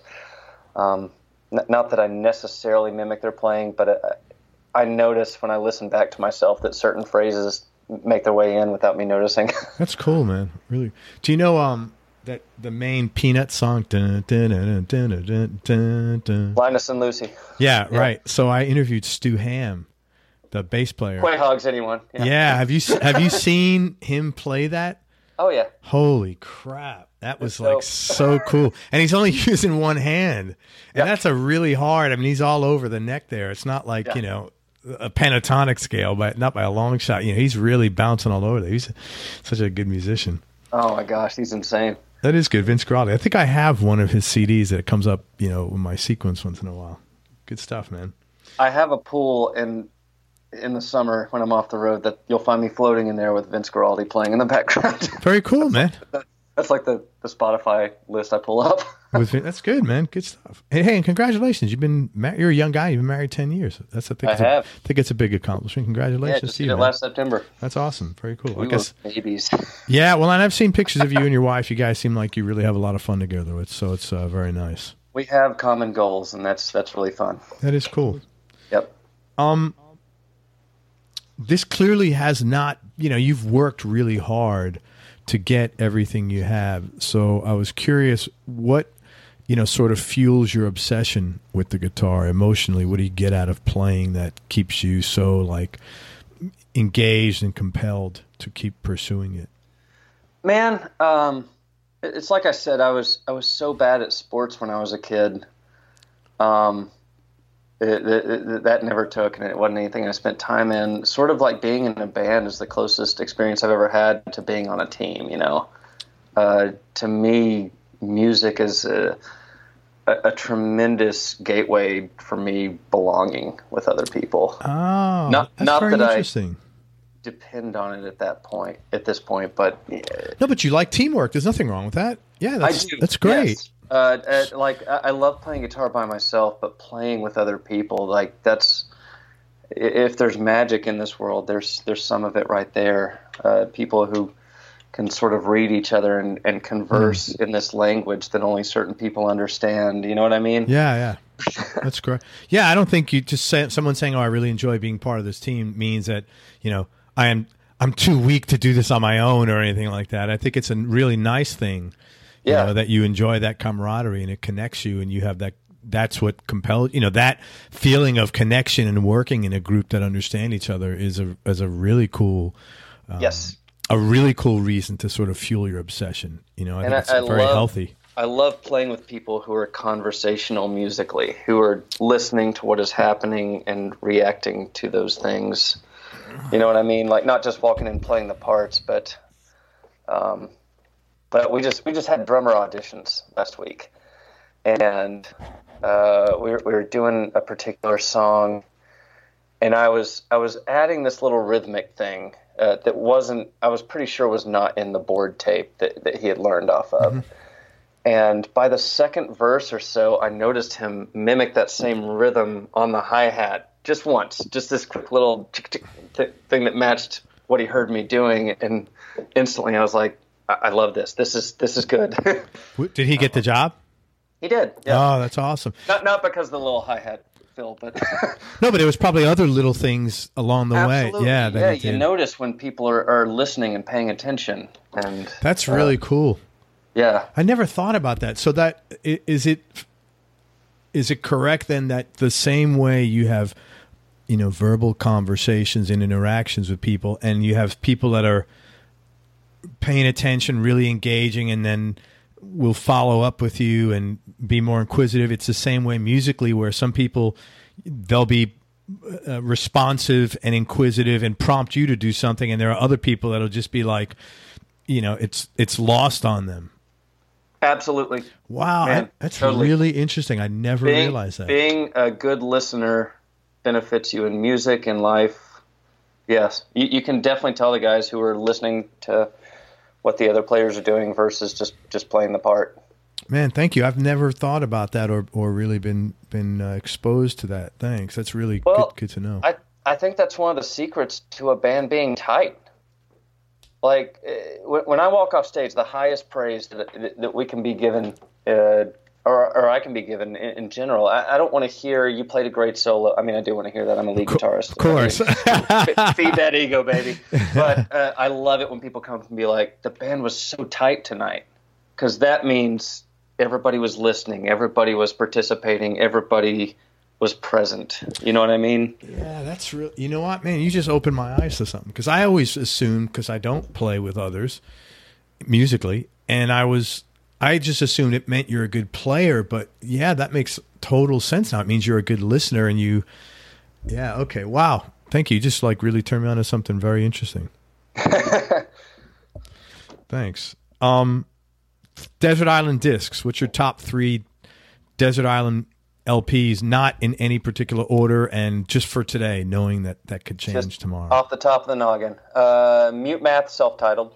Um, n- not that I necessarily mimic their playing, but uh, I notice when I listen back to myself that certain phrases make their way in without me noticing. That's cool, man. Really. Do you know um that the main Peanut song? Dun, dun, dun, dun, dun, dun, dun, dun. Linus and Lucy. Yeah, Yeah. right. So I interviewed Stu Ham, the bass player. Quay hogs anyone. Yeah. Yeah, have you have you seen him play that? Oh, yeah. Holy crap. That was It's like dope. so cool. And he's only using one hand. And Yeah. that's a really hard. I mean, he's all over the neck there. It's not like, Yeah. you know, a pentatonic scale, but not by a long shot. You know, he's really bouncing all over there. He's such a good musician. Oh, my gosh. He's insane. That is good. Vince Guaraldi. I think I have one of his C Ds that comes up, you know, in my sequence once in a while. Good stuff, man. I have a pool in in the summer when I'm off the road that you'll find me floating in there with Vince Guaraldi playing in the background. Very cool, man. That's like the, the Spotify list I pull up. With Vin- that's good, man. Good stuff. Hey, hey, and congratulations. You've been mar- you're a young guy. You've been married ten years. That's I think I it's a- have. I think it's a big accomplishment. Yeah, Congratulations just to did you, it man. last September. That's awesome. Very cool. We I guess. were babies. Yeah. Well, and I've seen pictures of you and your wife. You guys seem like you really have a lot of fun together. It's so it's uh, very nice. We have common goals, and that's that's really fun. That is cool. Yep. Um, this clearly has not. You know, you've worked really hard to get everything you have. So I was curious, what you know sort of fuels your obsession with the guitar emotionally? What do you get out of playing that keeps you so like engaged and compelled to keep pursuing it? Man, um, it- it's like I said, I was I was so bad at sports when I was a kid. Um, It, it, it, that never took, and it wasn't anything I spent time in. Sort of like being in a band is the closest experience I've ever had to being on a team, you know. Uh, to me, music is a, a, a tremendous gateway for me belonging with other people. Oh, not, that's not very that interesting. I depend on it at that point, at this point, but... Yeah. No, but you like teamwork. There's nothing wrong with that. Yeah, that's, I do. that's great. Yes. Uh, uh, like I, I love playing guitar by myself, but playing with other people, like that's if there's magic in this world, there's there's some of it right there. Uh, people who can sort of read each other and, and converse mm. in this language that only certain people understand. You know what I mean? Yeah, yeah, that's great. Yeah, I don't think you just say someone saying, "Oh, I really enjoy being part of this team," means that you know I am I'm too weak to do this on my own or anything like that. I think it's a really nice thing. Yeah. You know, that you enjoy that camaraderie and it connects you and you have that, that's what compels, you know, that feeling of connection and working in a group that understand each other is a, is a really cool, um, yes, a really cool reason to sort of fuel your obsession. You know, I and think it's I, I very love, healthy. I love playing with people who are conversational musically, who are listening to what is happening and reacting to those things. You know what I mean? Like not just walking and playing the parts, but, um, But we just we just had drummer auditions last week, and uh, we were, we were doing a particular song, and I was I was adding this little rhythmic thing uh, that wasn't I was pretty sure was not in the board tape that, that he had learned off of, mm-hmm. and by the second verse or so, I noticed him mimic that same rhythm on the hi-hat just once, just this quick little thing that matched what he heard me doing, and instantly I was like, I love this. This is this is good. Did he get the job? He did. Yeah. Oh, that's awesome. Not not because of the little hi-hat fill, but no, but there was probably other little things along the Absolutely. way. Yeah, yeah. You notice when people are, are listening and paying attention, and that's really uh, cool. Yeah, I never thought about that. So that is it. Is it correct then that the same way you have, you know, verbal conversations and interactions with people, and you have people that are paying attention, really engaging, and then will follow up with you and be more inquisitive. It's the same way musically, where some people, they'll be uh, responsive and inquisitive and prompt you to do something, and there are other people that'll just be like, you know, it's it's lost on them. Absolutely. Wow, Man, I, that's totally. really interesting. I never being, realized that. Being a good listener benefits you in music and life. Yes, you, you can definitely tell the guys who are listening to what the other players are doing versus just, just playing the part. Man, thank you. I've never thought about that or, or really been been uh, exposed to that. Thanks. That's really well, good, good to know. I, I think that's one of the secrets to a band being tight. Like, uh, when I walk off stage, the highest praise that, that we can be given, uh, or, or I can be given in, in general, I, I don't want to hear you played a great solo. I mean, I do want to hear that. I'm a lead guitarist. Of course. I mean, feed that ego, baby. But uh, I love it when people come and be like, the band was so tight tonight. Because that means everybody was listening. Everybody was participating. Everybody was present. You know what I mean? Yeah, that's real. You know what, man? You just opened my eyes to something. Because I always assumed, because I don't play with others musically, and I was... I just assumed it meant you're a good player, but yeah, that makes total sense now. It means you're a good listener and you, yeah, okay. Wow. Thank you. You just like really turned me on to something very interesting. Thanks. Um, Desert Island Discs. What's your top three Desert Island L Ps, not in any particular order, and just for today, knowing that that could change just tomorrow? Off the top of the noggin. Uh, Mute Math, self-titled.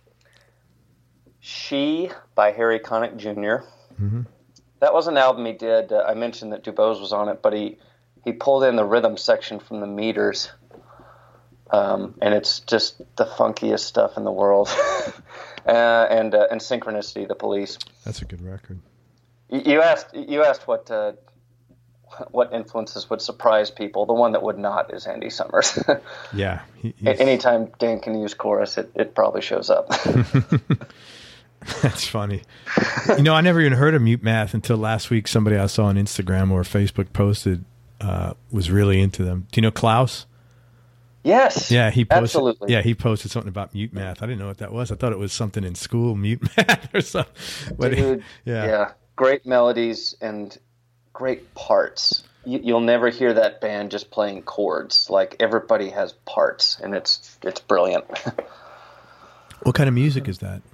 She by Harry Connick Junior Mm-hmm. That was an album he did. Uh, I mentioned that Dubose was on it, but he, he pulled in the rhythm section from the Meters, um, and it's just the funkiest stuff in the world. uh, and uh, and Synchronicity, the Police. That's a good record. You, you asked you asked what uh, what influences would surprise people. The one that would not is Andy Summers. Yeah. He, Anytime Dan can use chorus, it, it probably shows up. That's funny. You know, I never even heard of Mute Math until last week. Somebody I saw on Instagram or Facebook posted uh, was really into them. Do you know Klaus? Yes. Yeah, he posted. Absolutely. Yeah, he posted something about Mute Math. I didn't know what that was. I thought it was something in school, Mute Math or something. But Dude, yeah. yeah, great melodies and great parts. you, you'll never hear that band just playing chords. Like everybody has parts, and it's it's brilliant. What kind of music is that?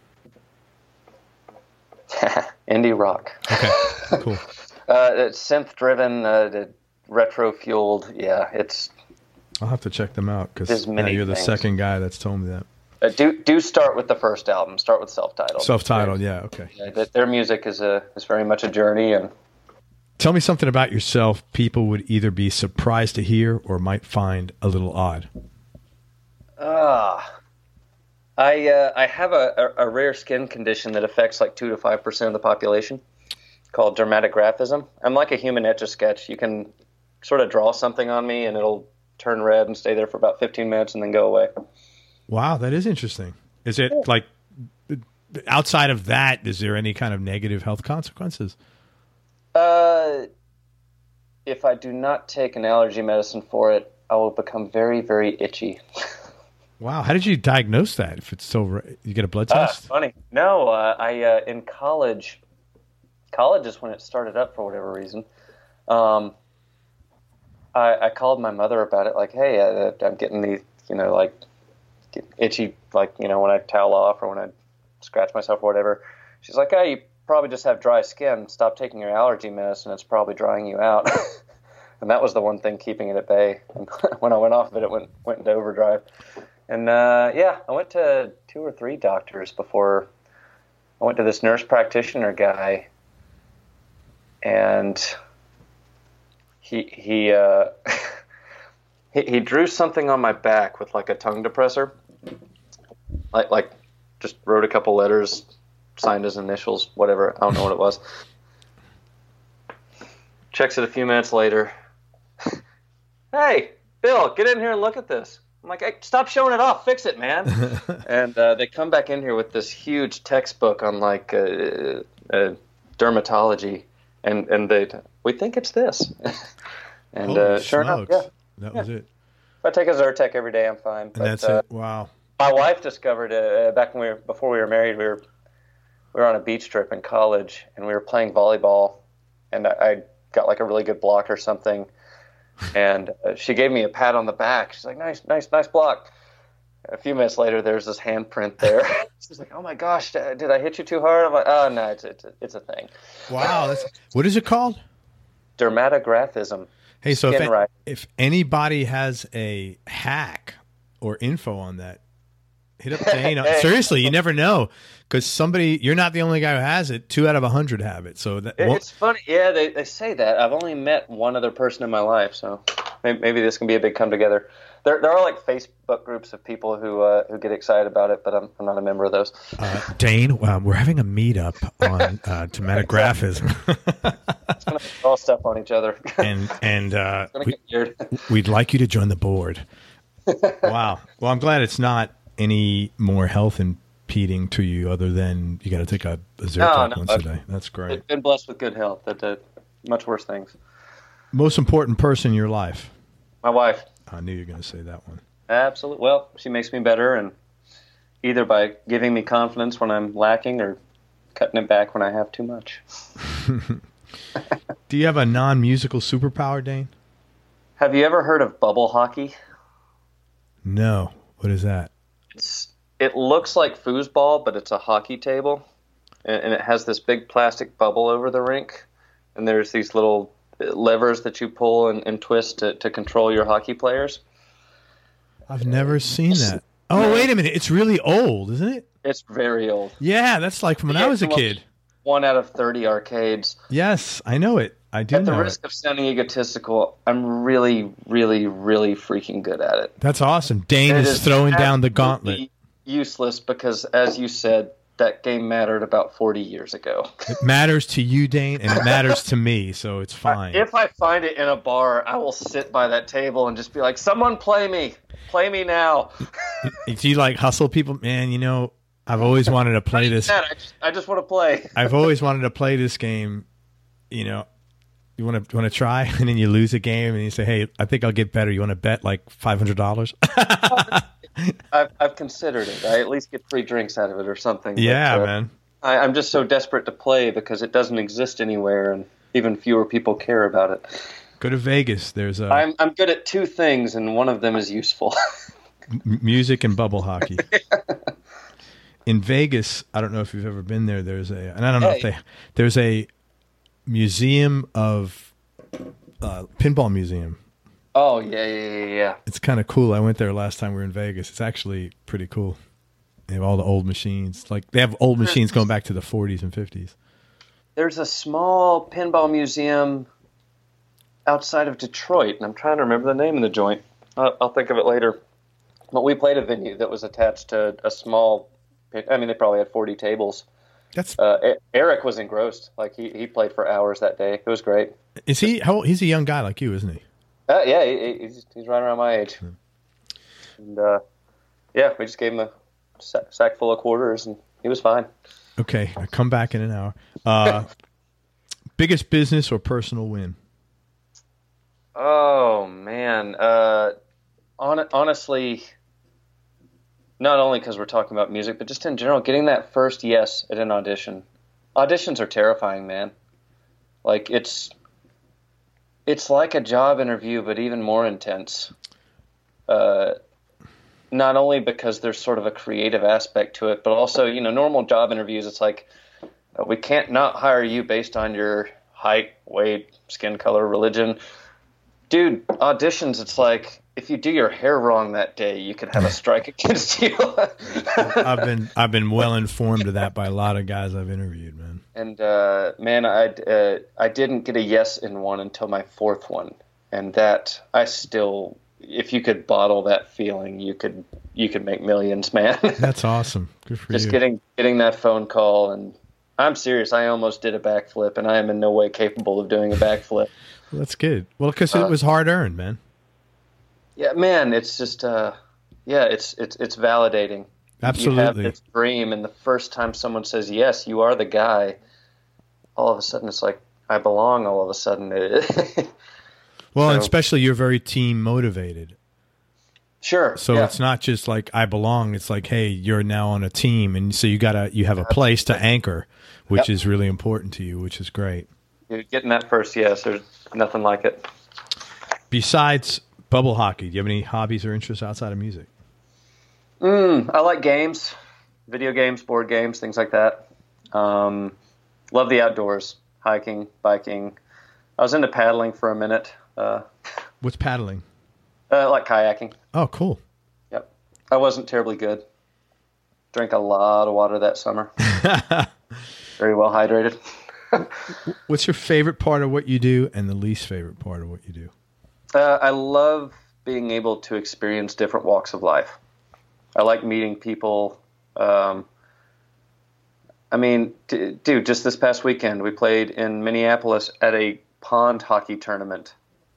Indie rock. Okay, cool. uh, it's synth driven, uh, retro fueled. Yeah, it's. I'll have to check them out because yeah, you're the things. second guy that's told me that. Uh, do do start with the first album. Start with self-titled. Self-titled, yeah, okay. Yeah, their music is a is very much a journey. And tell me something about yourself people would either be surprised to hear or might find a little odd. Ah, uh, I uh, I have a, a, a rare skin condition that affects like two to five percent of the population, called dermatographism. I'm like a human Etch-a-Sketch. You can sort of draw something on me, and it'll turn red and stay there for about fifteen minutes and then go away. Wow, that is interesting. Is it like outside of that, is there any kind of negative health consequences? Uh, if I do not take an allergy medicine for it, I will become very, very itchy. Wow, how did you diagnose that? If it's so, you get a blood Uh, test? funny. No, uh, I uh, in college. College is when it started up for whatever reason. Um, I, I called my mother about it, like, hey, I, I'm getting these, you know, like. Get itchy, like, you know, when I towel off or when I scratch myself or whatever. She's like, oh, you probably just have dry skin. Stop taking your allergy medicine. It's probably drying you out. And that was the one thing keeping it at bay. And when I went off of it, it went went into overdrive. And, uh, yeah, I went to two or three doctors before I went to this nurse practitioner guy. And he, he, uh, he, he drew something on my back with like a tongue depressor. Like, like, just wrote a couple letters, signed his initials, whatever. I don't know what it was. Checks it a few minutes later. Hey, Bill, get in here and look at this. I'm like, hey, stop showing it off. Fix it, man. And uh, they come back in here with this huge textbook on like uh, uh, dermatology, and and they we think it's this. And uh, sure enough, yeah, that yeah. was it. If I take a Zyrtec every day, I'm fine. And but, that's uh, it. Wow. My wife discovered uh, back when we were before we were married. We were we were on a beach trip in college, and we were playing volleyball, and I, I got like a really good block or something, and uh, she gave me a pat on the back. She's like, "Nice, nice, nice block." A few minutes later, there's this handprint there. She's like, "Oh my gosh, did I hit you too hard?" I'm like, "Oh no, it's it's a, it's a thing." Wow. That's, what is it called? Dermatographism. Hey, so Skin if, writing. if anybody has a hack or info on that, hit up Dane. Hey. Seriously, you never know, because somebody, you're not the only guy who has it. Two out of a hundred have it. So that, It- well, It's funny. Yeah, they, they say that. I've only met one other person in my life, so maybe, maybe this can be a big come together. There, there are like Facebook groups of people who uh, who get excited about it, but I'm, I'm not a member of those. uh, Dane, um, we're having a meetup on uh, dermatographism, It's gonna throw stuff on each other. and and uh, It's gonna we, get weird. we'd like you to join the board. Wow. Well, I'm glad it's not any more health impeding to you, other than you got to take a, a Zyrtec no, once I've- a day. That's great. I've been blessed with good health. That uh, much worse things. Most important person in your life. My wife, I knew you were going to say that one. absolutely. Well, she makes me better, and either by giving me confidence when I'm lacking, or cutting it back when I have too much. Do you have a non-musical superpower, Dane? Have you ever heard of bubble hockey? No. What is that? It's it looks like foosball, but it's a hockey table, and, and it has this big plastic bubble over the rink, and there's these little levers that you pull and, and twist to, to control your hockey players. I've never seen that. Oh, wait a minute. It's really old, isn't it? It's very old. Yeah, that's like from when I was a kid. One out of thirty arcades. Yes, I know it. I do At the know risk it. of sounding egotistical, I'm really, really, really freaking good at it. That's awesome. Dane It is throwing down the absolutely gauntlet. Useless because, as you said, that game mattered about forty years ago. It matters to you, Dane, and it matters to me, so it's fine. If I find it in a bar, I will sit by that table and just be like, "Someone play me, play me now." Do you like hustle people? Man, you know, I've always wanted to play this. I just, I just want to play. I've always wanted to play this game. You know, you want to want to try, and then you lose a game, and you say, "Hey, I think I'll get better. You want to bet like five hundred dollars?" I've, I've considered it. I at least get free drinks out of it or something. Yeah, but, uh, man. I, I'm just so desperate to play because it doesn't exist anywhere, and even fewer people care about it. Go to Vegas. There's a I'm I'm good at two things, and one of them is useful. m- music and bubble hockey. In Vegas, I don't know if you've ever been there. There's a, and I don't know Hey. if they, there's a museum of uh, pinball museum. Oh yeah, yeah, yeah, yeah. It's kind of cool. I went there last time we were in Vegas. It's actually pretty cool. They have all the old machines. Like they have old machines going back to the forties and fifties. There's a small pinball museum outside of Detroit, and I'm trying to remember the name of the joint. I'll, I'll think of it later. But we played a venue that was attached to a small. I mean, they probably had forty tables. That's Uh, E- Eric was engrossed. Like he, he played for hours that day. It was great. is he? How old, he's a young guy like you, isn't he? Uh, yeah, he, he's he's right around my age. And uh, yeah, we just gave him a sack, sack full of quarters, and he was fine. Okay, I come back in an hour. Uh, biggest business or personal win? Oh man, uh, on, honestly, not only because we're talking about music, but just in general, getting that first yes at an audition. Auditions are terrifying, man. Like it's it's like a job interview, but even more intense. Uh, not only because there's sort of a creative aspect to it, but also, you know, normal job interviews, it's like, uh, we can't not hire you based on your height, weight, skin color, religion. Dude, auditions, it's like, if you do your hair wrong that day, you could have a strike against you. I've been I've been well informed of that by a lot of guys I've interviewed, man. And uh, man, I uh, I didn't get a yes in one until my fourth one, and that I still, if you could bottle that feeling, you could you could make millions, man. That's awesome. Good for Just you. getting getting that phone call, and I'm serious. I almost did a backflip, and I am in no way capable of doing a backflip. Well, that's good. Well, because Uh, it was hard earned, man. Yeah, man, it's just uh, yeah, it's it's it's validating. You have Absolutely. this dream, and the first time someone says yes, you are the guy. All of a sudden, it's like I belong. All of a sudden, Well, and so- especially you're very team motivated. sure. So yeah. it's not just like I belong. It's like, hey, you're now on a team, and so you gotta you have a place to anchor, which Yep. is really important to you, which is great. You're getting that first yes. There's nothing like it. Besides bubble hockey, do you have any hobbies or interests outside of music? Mm, I like games, video games, board games, things like that. Um, love the outdoors, hiking, biking. I was into paddling for a minute. Uh, What's paddling? I like kayaking. Oh, cool. Yep. I wasn't terribly good. Drank a lot of water that summer. Very well hydrated. What's your favorite part of what you do and the least favorite part of what you do? Uh, I love being able to experience different walks of life. I like meeting people. Um, I mean, d- dude, just this past weekend, we played in Minneapolis at a pond hockey tournament.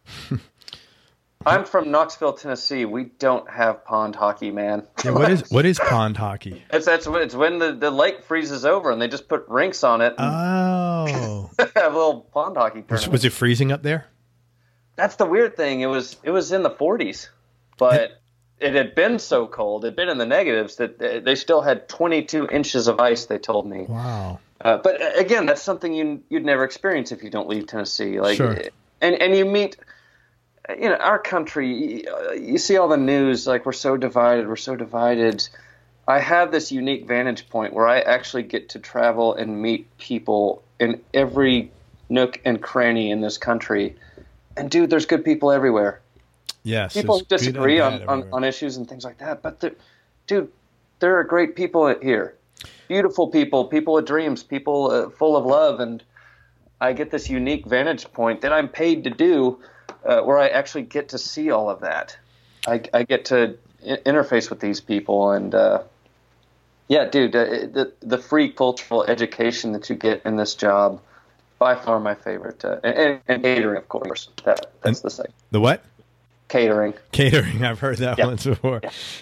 I'm from Knoxville, Tennessee. We don't have pond hockey, man. Yeah, what is what is pond hockey? It's that's when it's when the, the lake freezes over and they just put rinks on it and Oh, have a little pond hockey was, tournament. was it freezing up there? That's the weird thing. It was it was in the forties, but it had been so cold. It had been in the negatives that they still had twenty-two inches of ice. They told me. Wow. Uh, but again, that's something you you'd never experience if you don't leave Tennessee. Like, Sure. and and you meet. You know, our country, you see all the news, like we're so divided, we're so divided. I have this unique vantage point where I actually get to travel and meet people in every nook and cranny in this country. And dude, there's good people everywhere. Yes. People there's good disagree and on, bad on, everywhere. on issues and things like that. But, there- dude, there are great people here. Beautiful people, people with dreams, people uh, full of love. And I get this unique vantage point that I'm paid to do uh, where I actually get to see all of that. I, I get to I- interface with these people. And, uh, yeah, dude, uh, the, the free cultural education that you get in this job, by far my favorite. Uh, and, and catering, of course. That, that's the thing. The what? Catering. Catering. I've heard that Yeah. once before.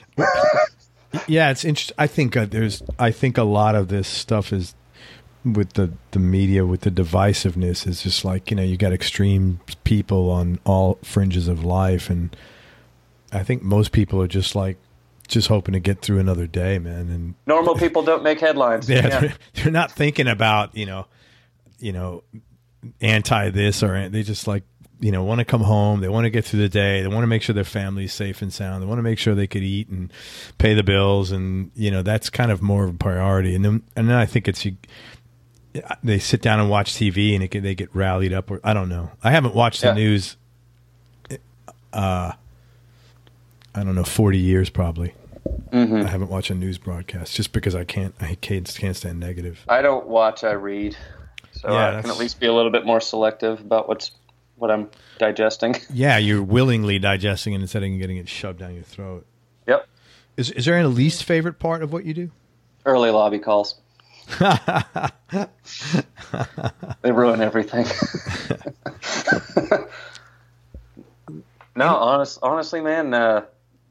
Yeah, it's interesting. I think uh, there's. I think a lot of this stuff is with the the media, with the divisiveness, is just like, you know, you got extreme people on all fringes of life, and I think most people are just like just hoping to get through another day, man. And Normal people don't make headlines. yeah, Yeah. They're, they're not thinking about you know, you know, anti this or an- they just like you know, want to come home. They want to get through the day. They want to make sure their family's safe and sound. They want to make sure they could eat and pay the bills. And, you know, that's kind of more of a priority. And then, and then I think it's, you, they sit down and watch T V and it, they get rallied up. Or I don't know. I haven't watched the yeah. news, uh, I don't know, forty years probably. Mm-hmm. I haven't watched a news broadcast just because I can't, I can't, can't stand negative. I don't watch, I read. So yeah, I can at least be a little bit more selective about what's what I'm digesting. Yeah, you're willingly digesting it instead of getting it shoved down your throat. Yep. Is is there any least favorite part of what you do? Early lobby calls. They ruin everything. No, honest, honestly, man, uh,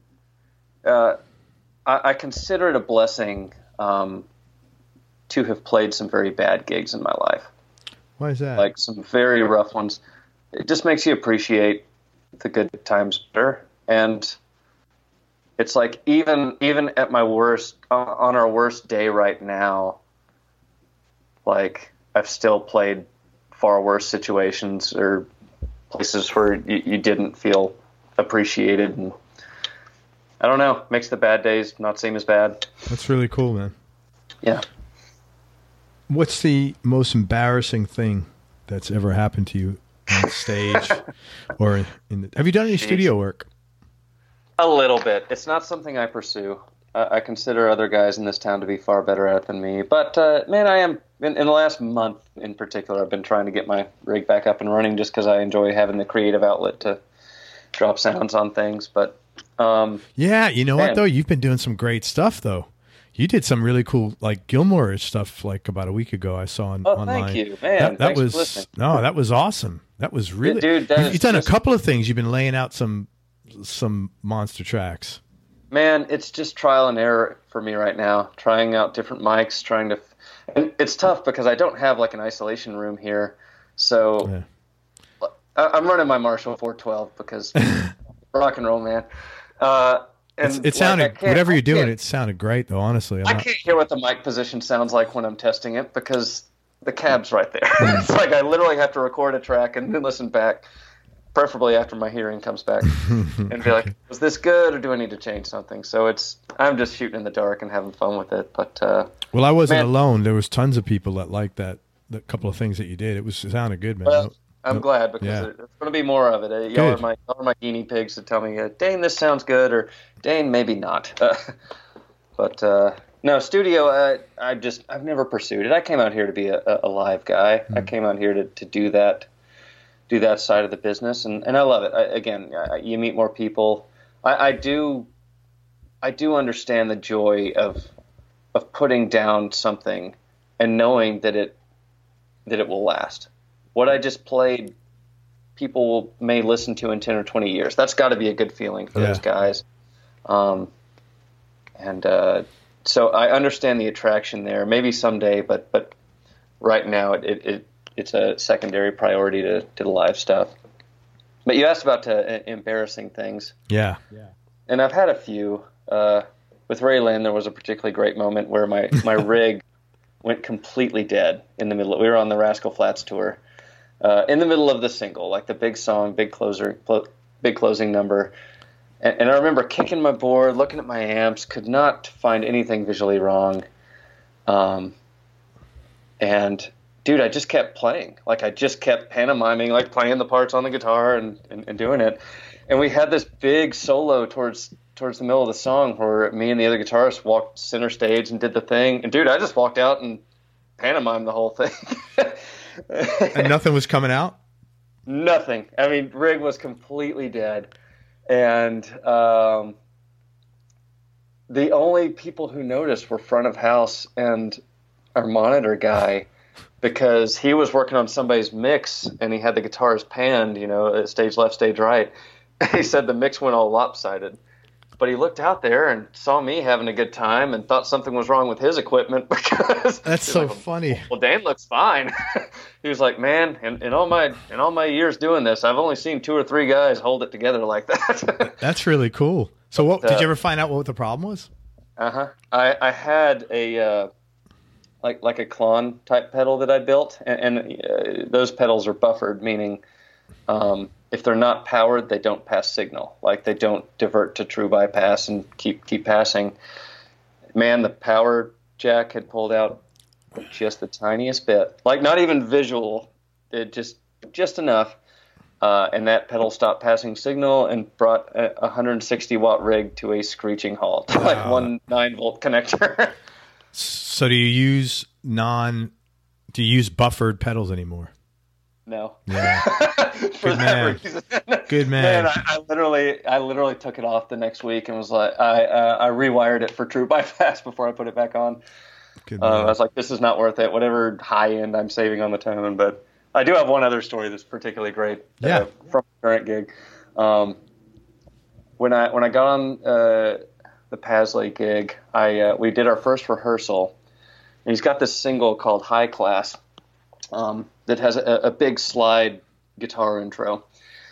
uh, I, I consider it a blessing um, to have played some very bad gigs in my life. Why is that? Like some very rough ones. It just makes you appreciate the good times better. And it's like even even at my worst, uh, on our worst day right now, like I've still played far worse situations or places where you, you didn't feel appreciated. And I don't know, makes the bad days not seem as bad. That's really cool, man. Yeah. What's the most embarrassing thing that's ever happened to you on stage or in the, have you done any Jeez. studio work? A little bit. It's not something I pursue. I, I consider other guys in this town to be far better at it than me. But, uh, man, I am, in, in the last month in particular, I've been trying to get my rig back up and running just because I enjoy having the creative outlet to drop sounds on things. But, um, yeah, you know man. what, though? You've been doing some great stuff, though. You did some really cool, like Gilmore stuff, like about a week ago. I saw on, oh, online. Thank you, man. That, that Thanks was no, that was awesome. That was really, dude. That you, you've done just, a couple of things. You've been laying out some some monster tracks. Man, it's just trial and error for me right now. Trying out different mics, trying to, and it's tough because I don't have like an isolation room here, so yeah. I, I'm running my Marshall four twelve because rock and roll, man. Uh, And it sounded like whatever you're doing. It sounded great, though. Honestly, I'm I not... can't hear what the mic position sounds like when I'm testing it because the cab's right there. It's like I literally have to record a track and then listen back, preferably after my hearing comes back, and be like, "Was this good, or do I need to change something?" So it's I'm just shooting in the dark and having fun with it. But uh, well, I wasn't man, alone. There was tons of people that liked that. The couple of things that you did, it was it sounded good, man. Well, I'm glad because yeah. there's going to be more of it. Uh, y'all, are my, y'all are my guinea pigs to tell me, uh, Dane, this sounds good, or Dane, maybe not. Uh, but uh, no, studio, uh, I just I've never pursued it. I came out here to be a, a live guy. Mm. I came out here to, to do that, do that side of the business, and, and I love it. I, again, I, you meet more people. I, I do, I do understand the joy of of putting down something and knowing that it that it will last. What I just played, people will, may listen to in ten or twenty years. That's got to be a good feeling for yeah. those guys. Um, and uh, so I understand the attraction there. Maybe someday, but but right now it, it, it it's a secondary priority to, to the live stuff. But you asked about uh, embarrassing things. Yeah. yeah. And I've had a few. Uh, with Ray Lynn, there was a particularly great moment where my, my rig went completely dead in the middle. We were on the Rascal Flatts tour. Uh, in the middle of the single, like the big song, big closer, clo- big closing number. And, and I remember kicking my board, looking at my amps, could not find anything visually wrong. Um, and, dude, I just kept playing. Like, I just kept pantomiming, like playing the parts on the guitar and, and, and doing it. And we had this big solo towards towards the middle of the song where me and the other guitarist walked center stage and did the thing. And, dude, I just walked out and pantomimed the whole thing. And nothing was coming out? Nothing. I mean, rig was completely dead. And um, the only people who noticed were front of house and our monitor guy, because he was working on somebody's mix and he had the guitars panned, you know, stage left, stage right. He said the mix went all lopsided. But he looked out there and saw me having a good time and thought something was wrong with his equipment because that's so like, funny. Well, Dan looks fine. He was like, man, in, in all my in all my years doing this, I've only seen two or three guys hold it together like that. That's really cool. So, what uh, did you ever find out what the problem was? Uh huh. I, I had a uh, like like a Klon type pedal that I built, and, and uh, those pedals are buffered, meaning um, if they're not powered, they don't pass signal. Like they don't divert to true bypass and keep keep passing. Man, the power jack had pulled out just the tiniest bit, like not even visual, it just just enough. Uh, and that pedal stopped passing signal and brought a one hundred sixty watt rig to a screeching halt, wow. Like one nine volt connector. So do you use non, do you use buffered pedals anymore? No. Yeah. For Good that man. reason. Good man. Man, I, I literally, I literally took it off the next week and was like, I, uh, I rewired it for true bypass before I put it back on. Good uh, man. I was like, this is not worth it. Whatever high end I'm saving on the tone, but I do have one other story that's particularly great. Yeah. Uh, from the current gig. Um, when I when I got on uh, the Pasley gig, I uh, we did our first rehearsal. And he's got this single called High Class um, that has a, a big slide guitar intro.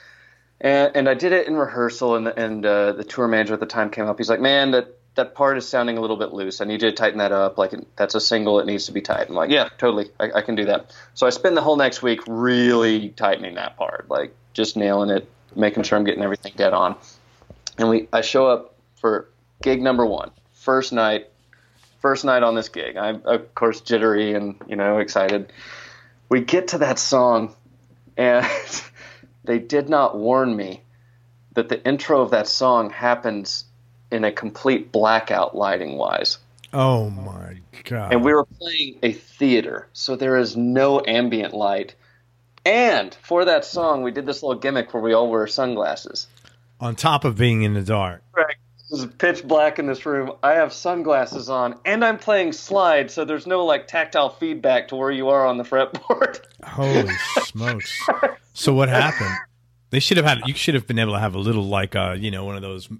And, and I did it in rehearsal, and, and uh, the tour manager at the time came up. He's like, man, that, that part is sounding a little bit loose. I need you to tighten that up. Like, that's a single. It needs to be tight. I'm like, yeah, totally. I, I can do that. So I spend the whole next week really tightening that part, like just nailing it, making sure I'm getting everything dead on. And we, I show up for gig number one, first night, first night on this gig. I'm, of course, jittery and, you know, excited. We get to that song, and they did not warn me that the intro of that song happens in a complete blackout lighting-wise. Oh, my God. And we were playing a theater, so there is no ambient light. And for that song, we did this little gimmick where we all wear sunglasses. On top of being in the dark. Right. It was pitch black in this room. I have sunglasses on, and I'm playing slide, so there's no like tactile feedback to where you are on the fretboard. Holy smokes! So what happened? They should have had. You should have been able to have a little like uh, you know, one of those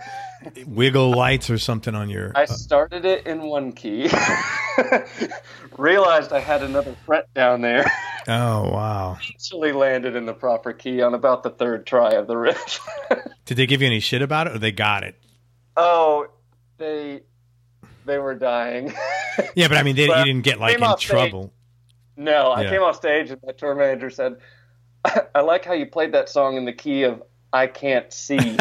wiggle lights or something on your. I uh, started it in one key, realized I had another fret down there. Oh wow! Actually landed in the proper key on about the third try of the riff. Did they give you any shit about it, or they got it? Oh, they they were dying. Yeah, but I mean, they, But you didn't get like in trouble. Stage. No, I Yeah. came off stage and the tour manager said, I like how you played that song in the key of I can't see.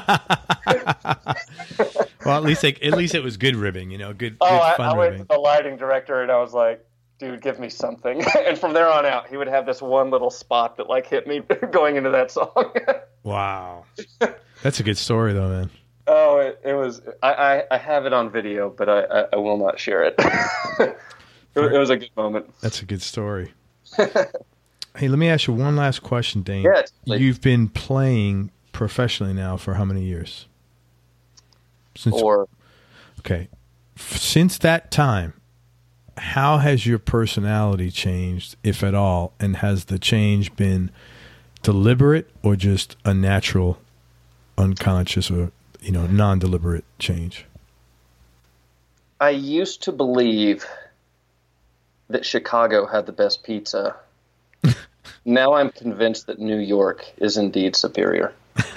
Well, at least like, at least it was good ribbing, you know, good, oh, good I, fun I went ribbing. to the lighting director and I was like, dude, give me something. And from there on out, he would have this one little spot that like hit me going into that song. Wow, that's a good story though, man. Oh, it, it was. I, I, I have it on video, but I, I, I will not share it. it. It was a good moment. That's a good story. Hey, let me ask you one last question, Dane. Yeah, please. You've been playing professionally now for how many years? Since Or okay, F- since that time, how has your personality changed, if at all, and has the change been deliberate or just a natural, unconscious, or you know, non-deliberate change? I used to believe that Chicago had the best pizza. Now I'm convinced that New York is indeed superior.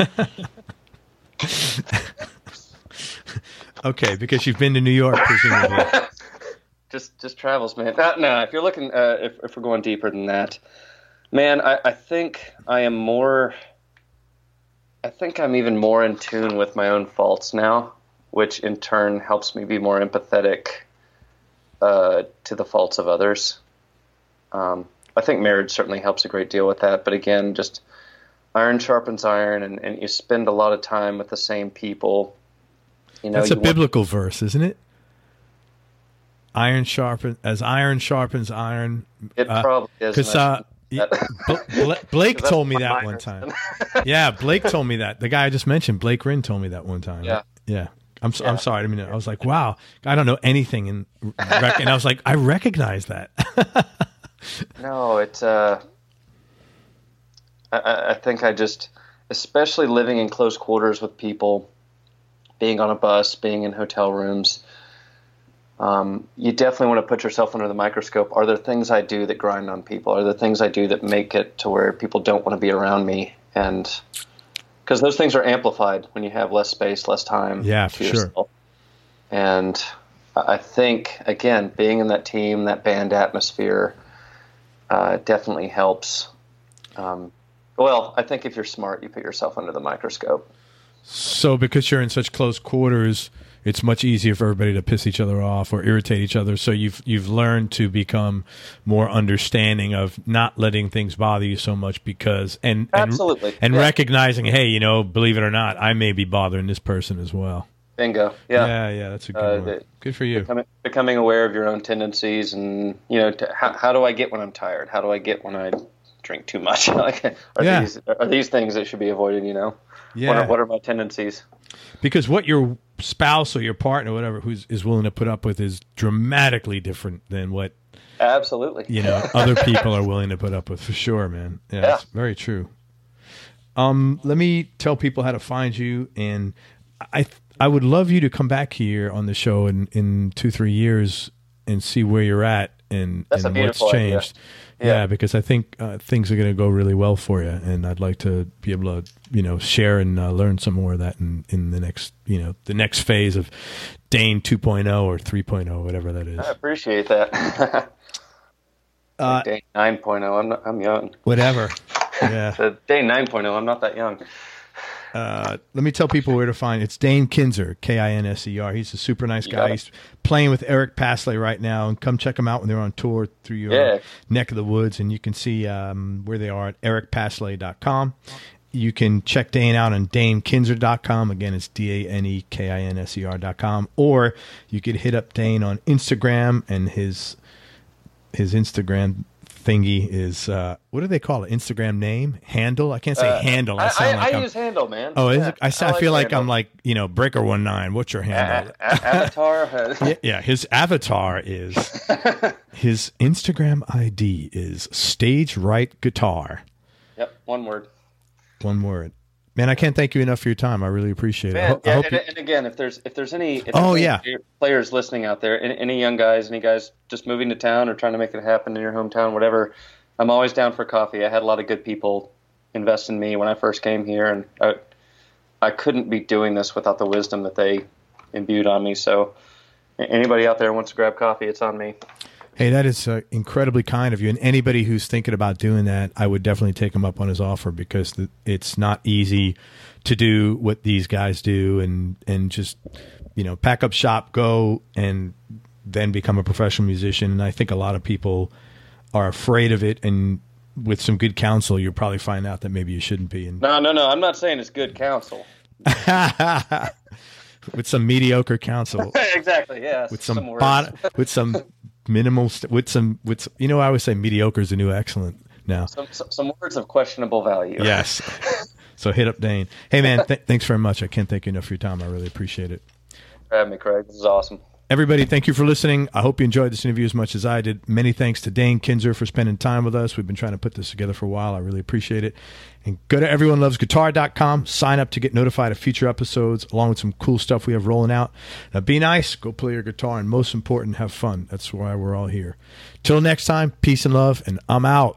Okay, because you've been to New York, presumably. just just travels, man. Uh, no, if you're looking, uh, if, if we're going deeper than that, man, I, I think I am more. I think I'm even more in tune with my own faults now, which in turn helps me be more empathetic uh, to the faults of others. Um, I think marriage certainly helps a great deal with that. But again, just iron sharpens iron, and, and you spend a lot of time with the same people. You know, That's a you want- biblical verse, isn't it? Iron sharpens as iron sharpens iron. It probably is. Because uh, y- Bl- Bl- Blake That's told me what that mine one is. time. Yeah, Blake told me that. The guy I just mentioned, Blake Rinn, told me that one time. Yeah. Yeah. I'm so, I'm Yeah. sorry. I mean, I was like, wow, I don't know anything, in rec- and I was like, I recognize that. No, it. Uh, I, I think I just, especially living in close quarters with people, being on a bus, being in hotel rooms, um, you definitely want to put yourself under the microscope. Are there things I do that grind on people? Are there things I do that make it to where people don't want to be around me? And because those things are amplified when you have less space, less time. Yeah, to for sure. yourself. And I think, again, being in that team, that band atmosphere, uh, definitely helps. Um, Well, I think if you're smart, you put yourself under the microscope. So because you're in such close quarters, it's much easier for everybody to piss each other off or irritate each other. So you've you've learned to become more understanding of not letting things bother you so much because and absolutely and, and yeah. recognizing, hey, you know, believe it or not, I may be bothering this person as well. Bingo. Yeah. Yeah, yeah, that's a good uh, one. the, Good for you. Becoming, becoming aware of your own tendencies and, you know, to, how, how do I get when I'm tired? How do I get when I drink too much? like, are, yeah. these, are these things that should be avoided, you know? Yeah. What are, what are my tendencies? Because what your spouse or your partner, whatever, who's is willing to put up with is dramatically different than what absolutely you know other people are willing to put up with, for sure, man. Yeah, yeah. It's very true. Um, let me tell people how to find you, and I I would love you to come back here on the show in, in two three years and see where you're at and, That's and a what's beautiful changed. idea. Yeah. Yeah, because I think uh, things are going to go really well for you, and I'd like to be able to, you know, share and uh, learn some more of that in, in the next, you know, the next phase of Dane two point oh or three point oh, whatever that is. I appreciate that. uh, Dane nine point oh, I'm not, I'm young. Whatever. Yeah. So Dane nine point oh, I'm not that young. Uh, let me tell people where to find. It's Dane Kinzer, K I N S E R. He's a super nice guy. He's playing with Eric Paslay right now, and come check them out when they're on tour through your yeah. neck of the woods, and you can see um, where they are at eric paslay dot com. You can check Dane out on dane kinzer dot com. Again, it's D A N E K I N S E R dot com. Or you could hit up Dane on Instagram, and his his Instagram thingy is uh what do they call it? Instagram name? Handle? I can't say uh, handle. I, I, sound I, like I I'm, use handle, man. Oh, is yeah, it? I, I, I like feel like handle. I'm like, you know, Breaker one nine. What's your handle? A- a- avatar? yeah, yeah, his avatar is his Instagram I D is Stage Right Guitar. Yep, one word. One word. Man, I can't thank you enough for your time. I really appreciate Man, it. I, ho- yeah, I hope and, you- and again, if there's if there's any if there's Oh, any yeah. players listening out there, any, any young guys, any guys just moving to town or trying to make it happen in your hometown, whatever, I'm always down for coffee. I had a lot of good people invest in me when I first came here, and I, I couldn't be doing this without the wisdom that they imbued on me. So anybody out there wants to grab coffee, it's on me. Hey, that is uh, incredibly kind of you. And anybody who's thinking about doing that, I would definitely take him up on his offer, because the, it's not easy to do what these guys do and, and just, you know, pack up shop, go, and then become a professional musician. And I think a lot of people are afraid of it. And with some good counsel, you'll probably find out that maybe you shouldn't be. And No, no, no. I'm not saying it's good counsel. with some mediocre counsel. Exactly, yeah. With some, some words. bon- with some minimal, st- with some, with some, you know, I always say mediocre is the new excellent now. Some, some, some words of questionable value. Yes. So hit up Dane. Hey, man, th- thanks very much. I can't thank you enough for your time. I really appreciate it. Grab me, Craig. This is awesome. Everybody, thank you for listening. I hope you enjoyed this interview as much as I did. Many thanks to Dane Kinzer for spending time with us. We've been trying to put this together for a while. I really appreciate it. And go to everyone loves guitar dot com. Sign up to get notified of future episodes, along with some cool stuff we have rolling out. Now, be nice. Go play your guitar. And most important, have fun. That's why we're all here. Till next time, peace and love, and I'm out.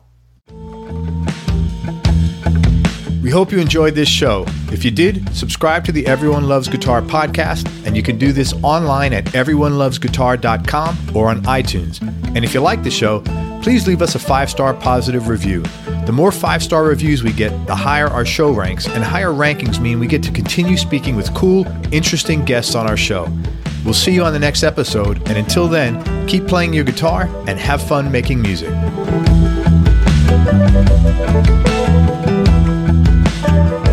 We hope you enjoyed this show. If you did, subscribe to the Everyone Loves Guitar podcast, and you can do this online at everyone loves guitar dot com or on iTunes. And if you like the show, please leave us a five-star positive review. The more five-star reviews we get, the higher our show ranks, and higher rankings mean we get to continue speaking with cool, interesting guests on our show. We'll see you on the next episode, and until then, keep playing your guitar and have fun making music. Thank you.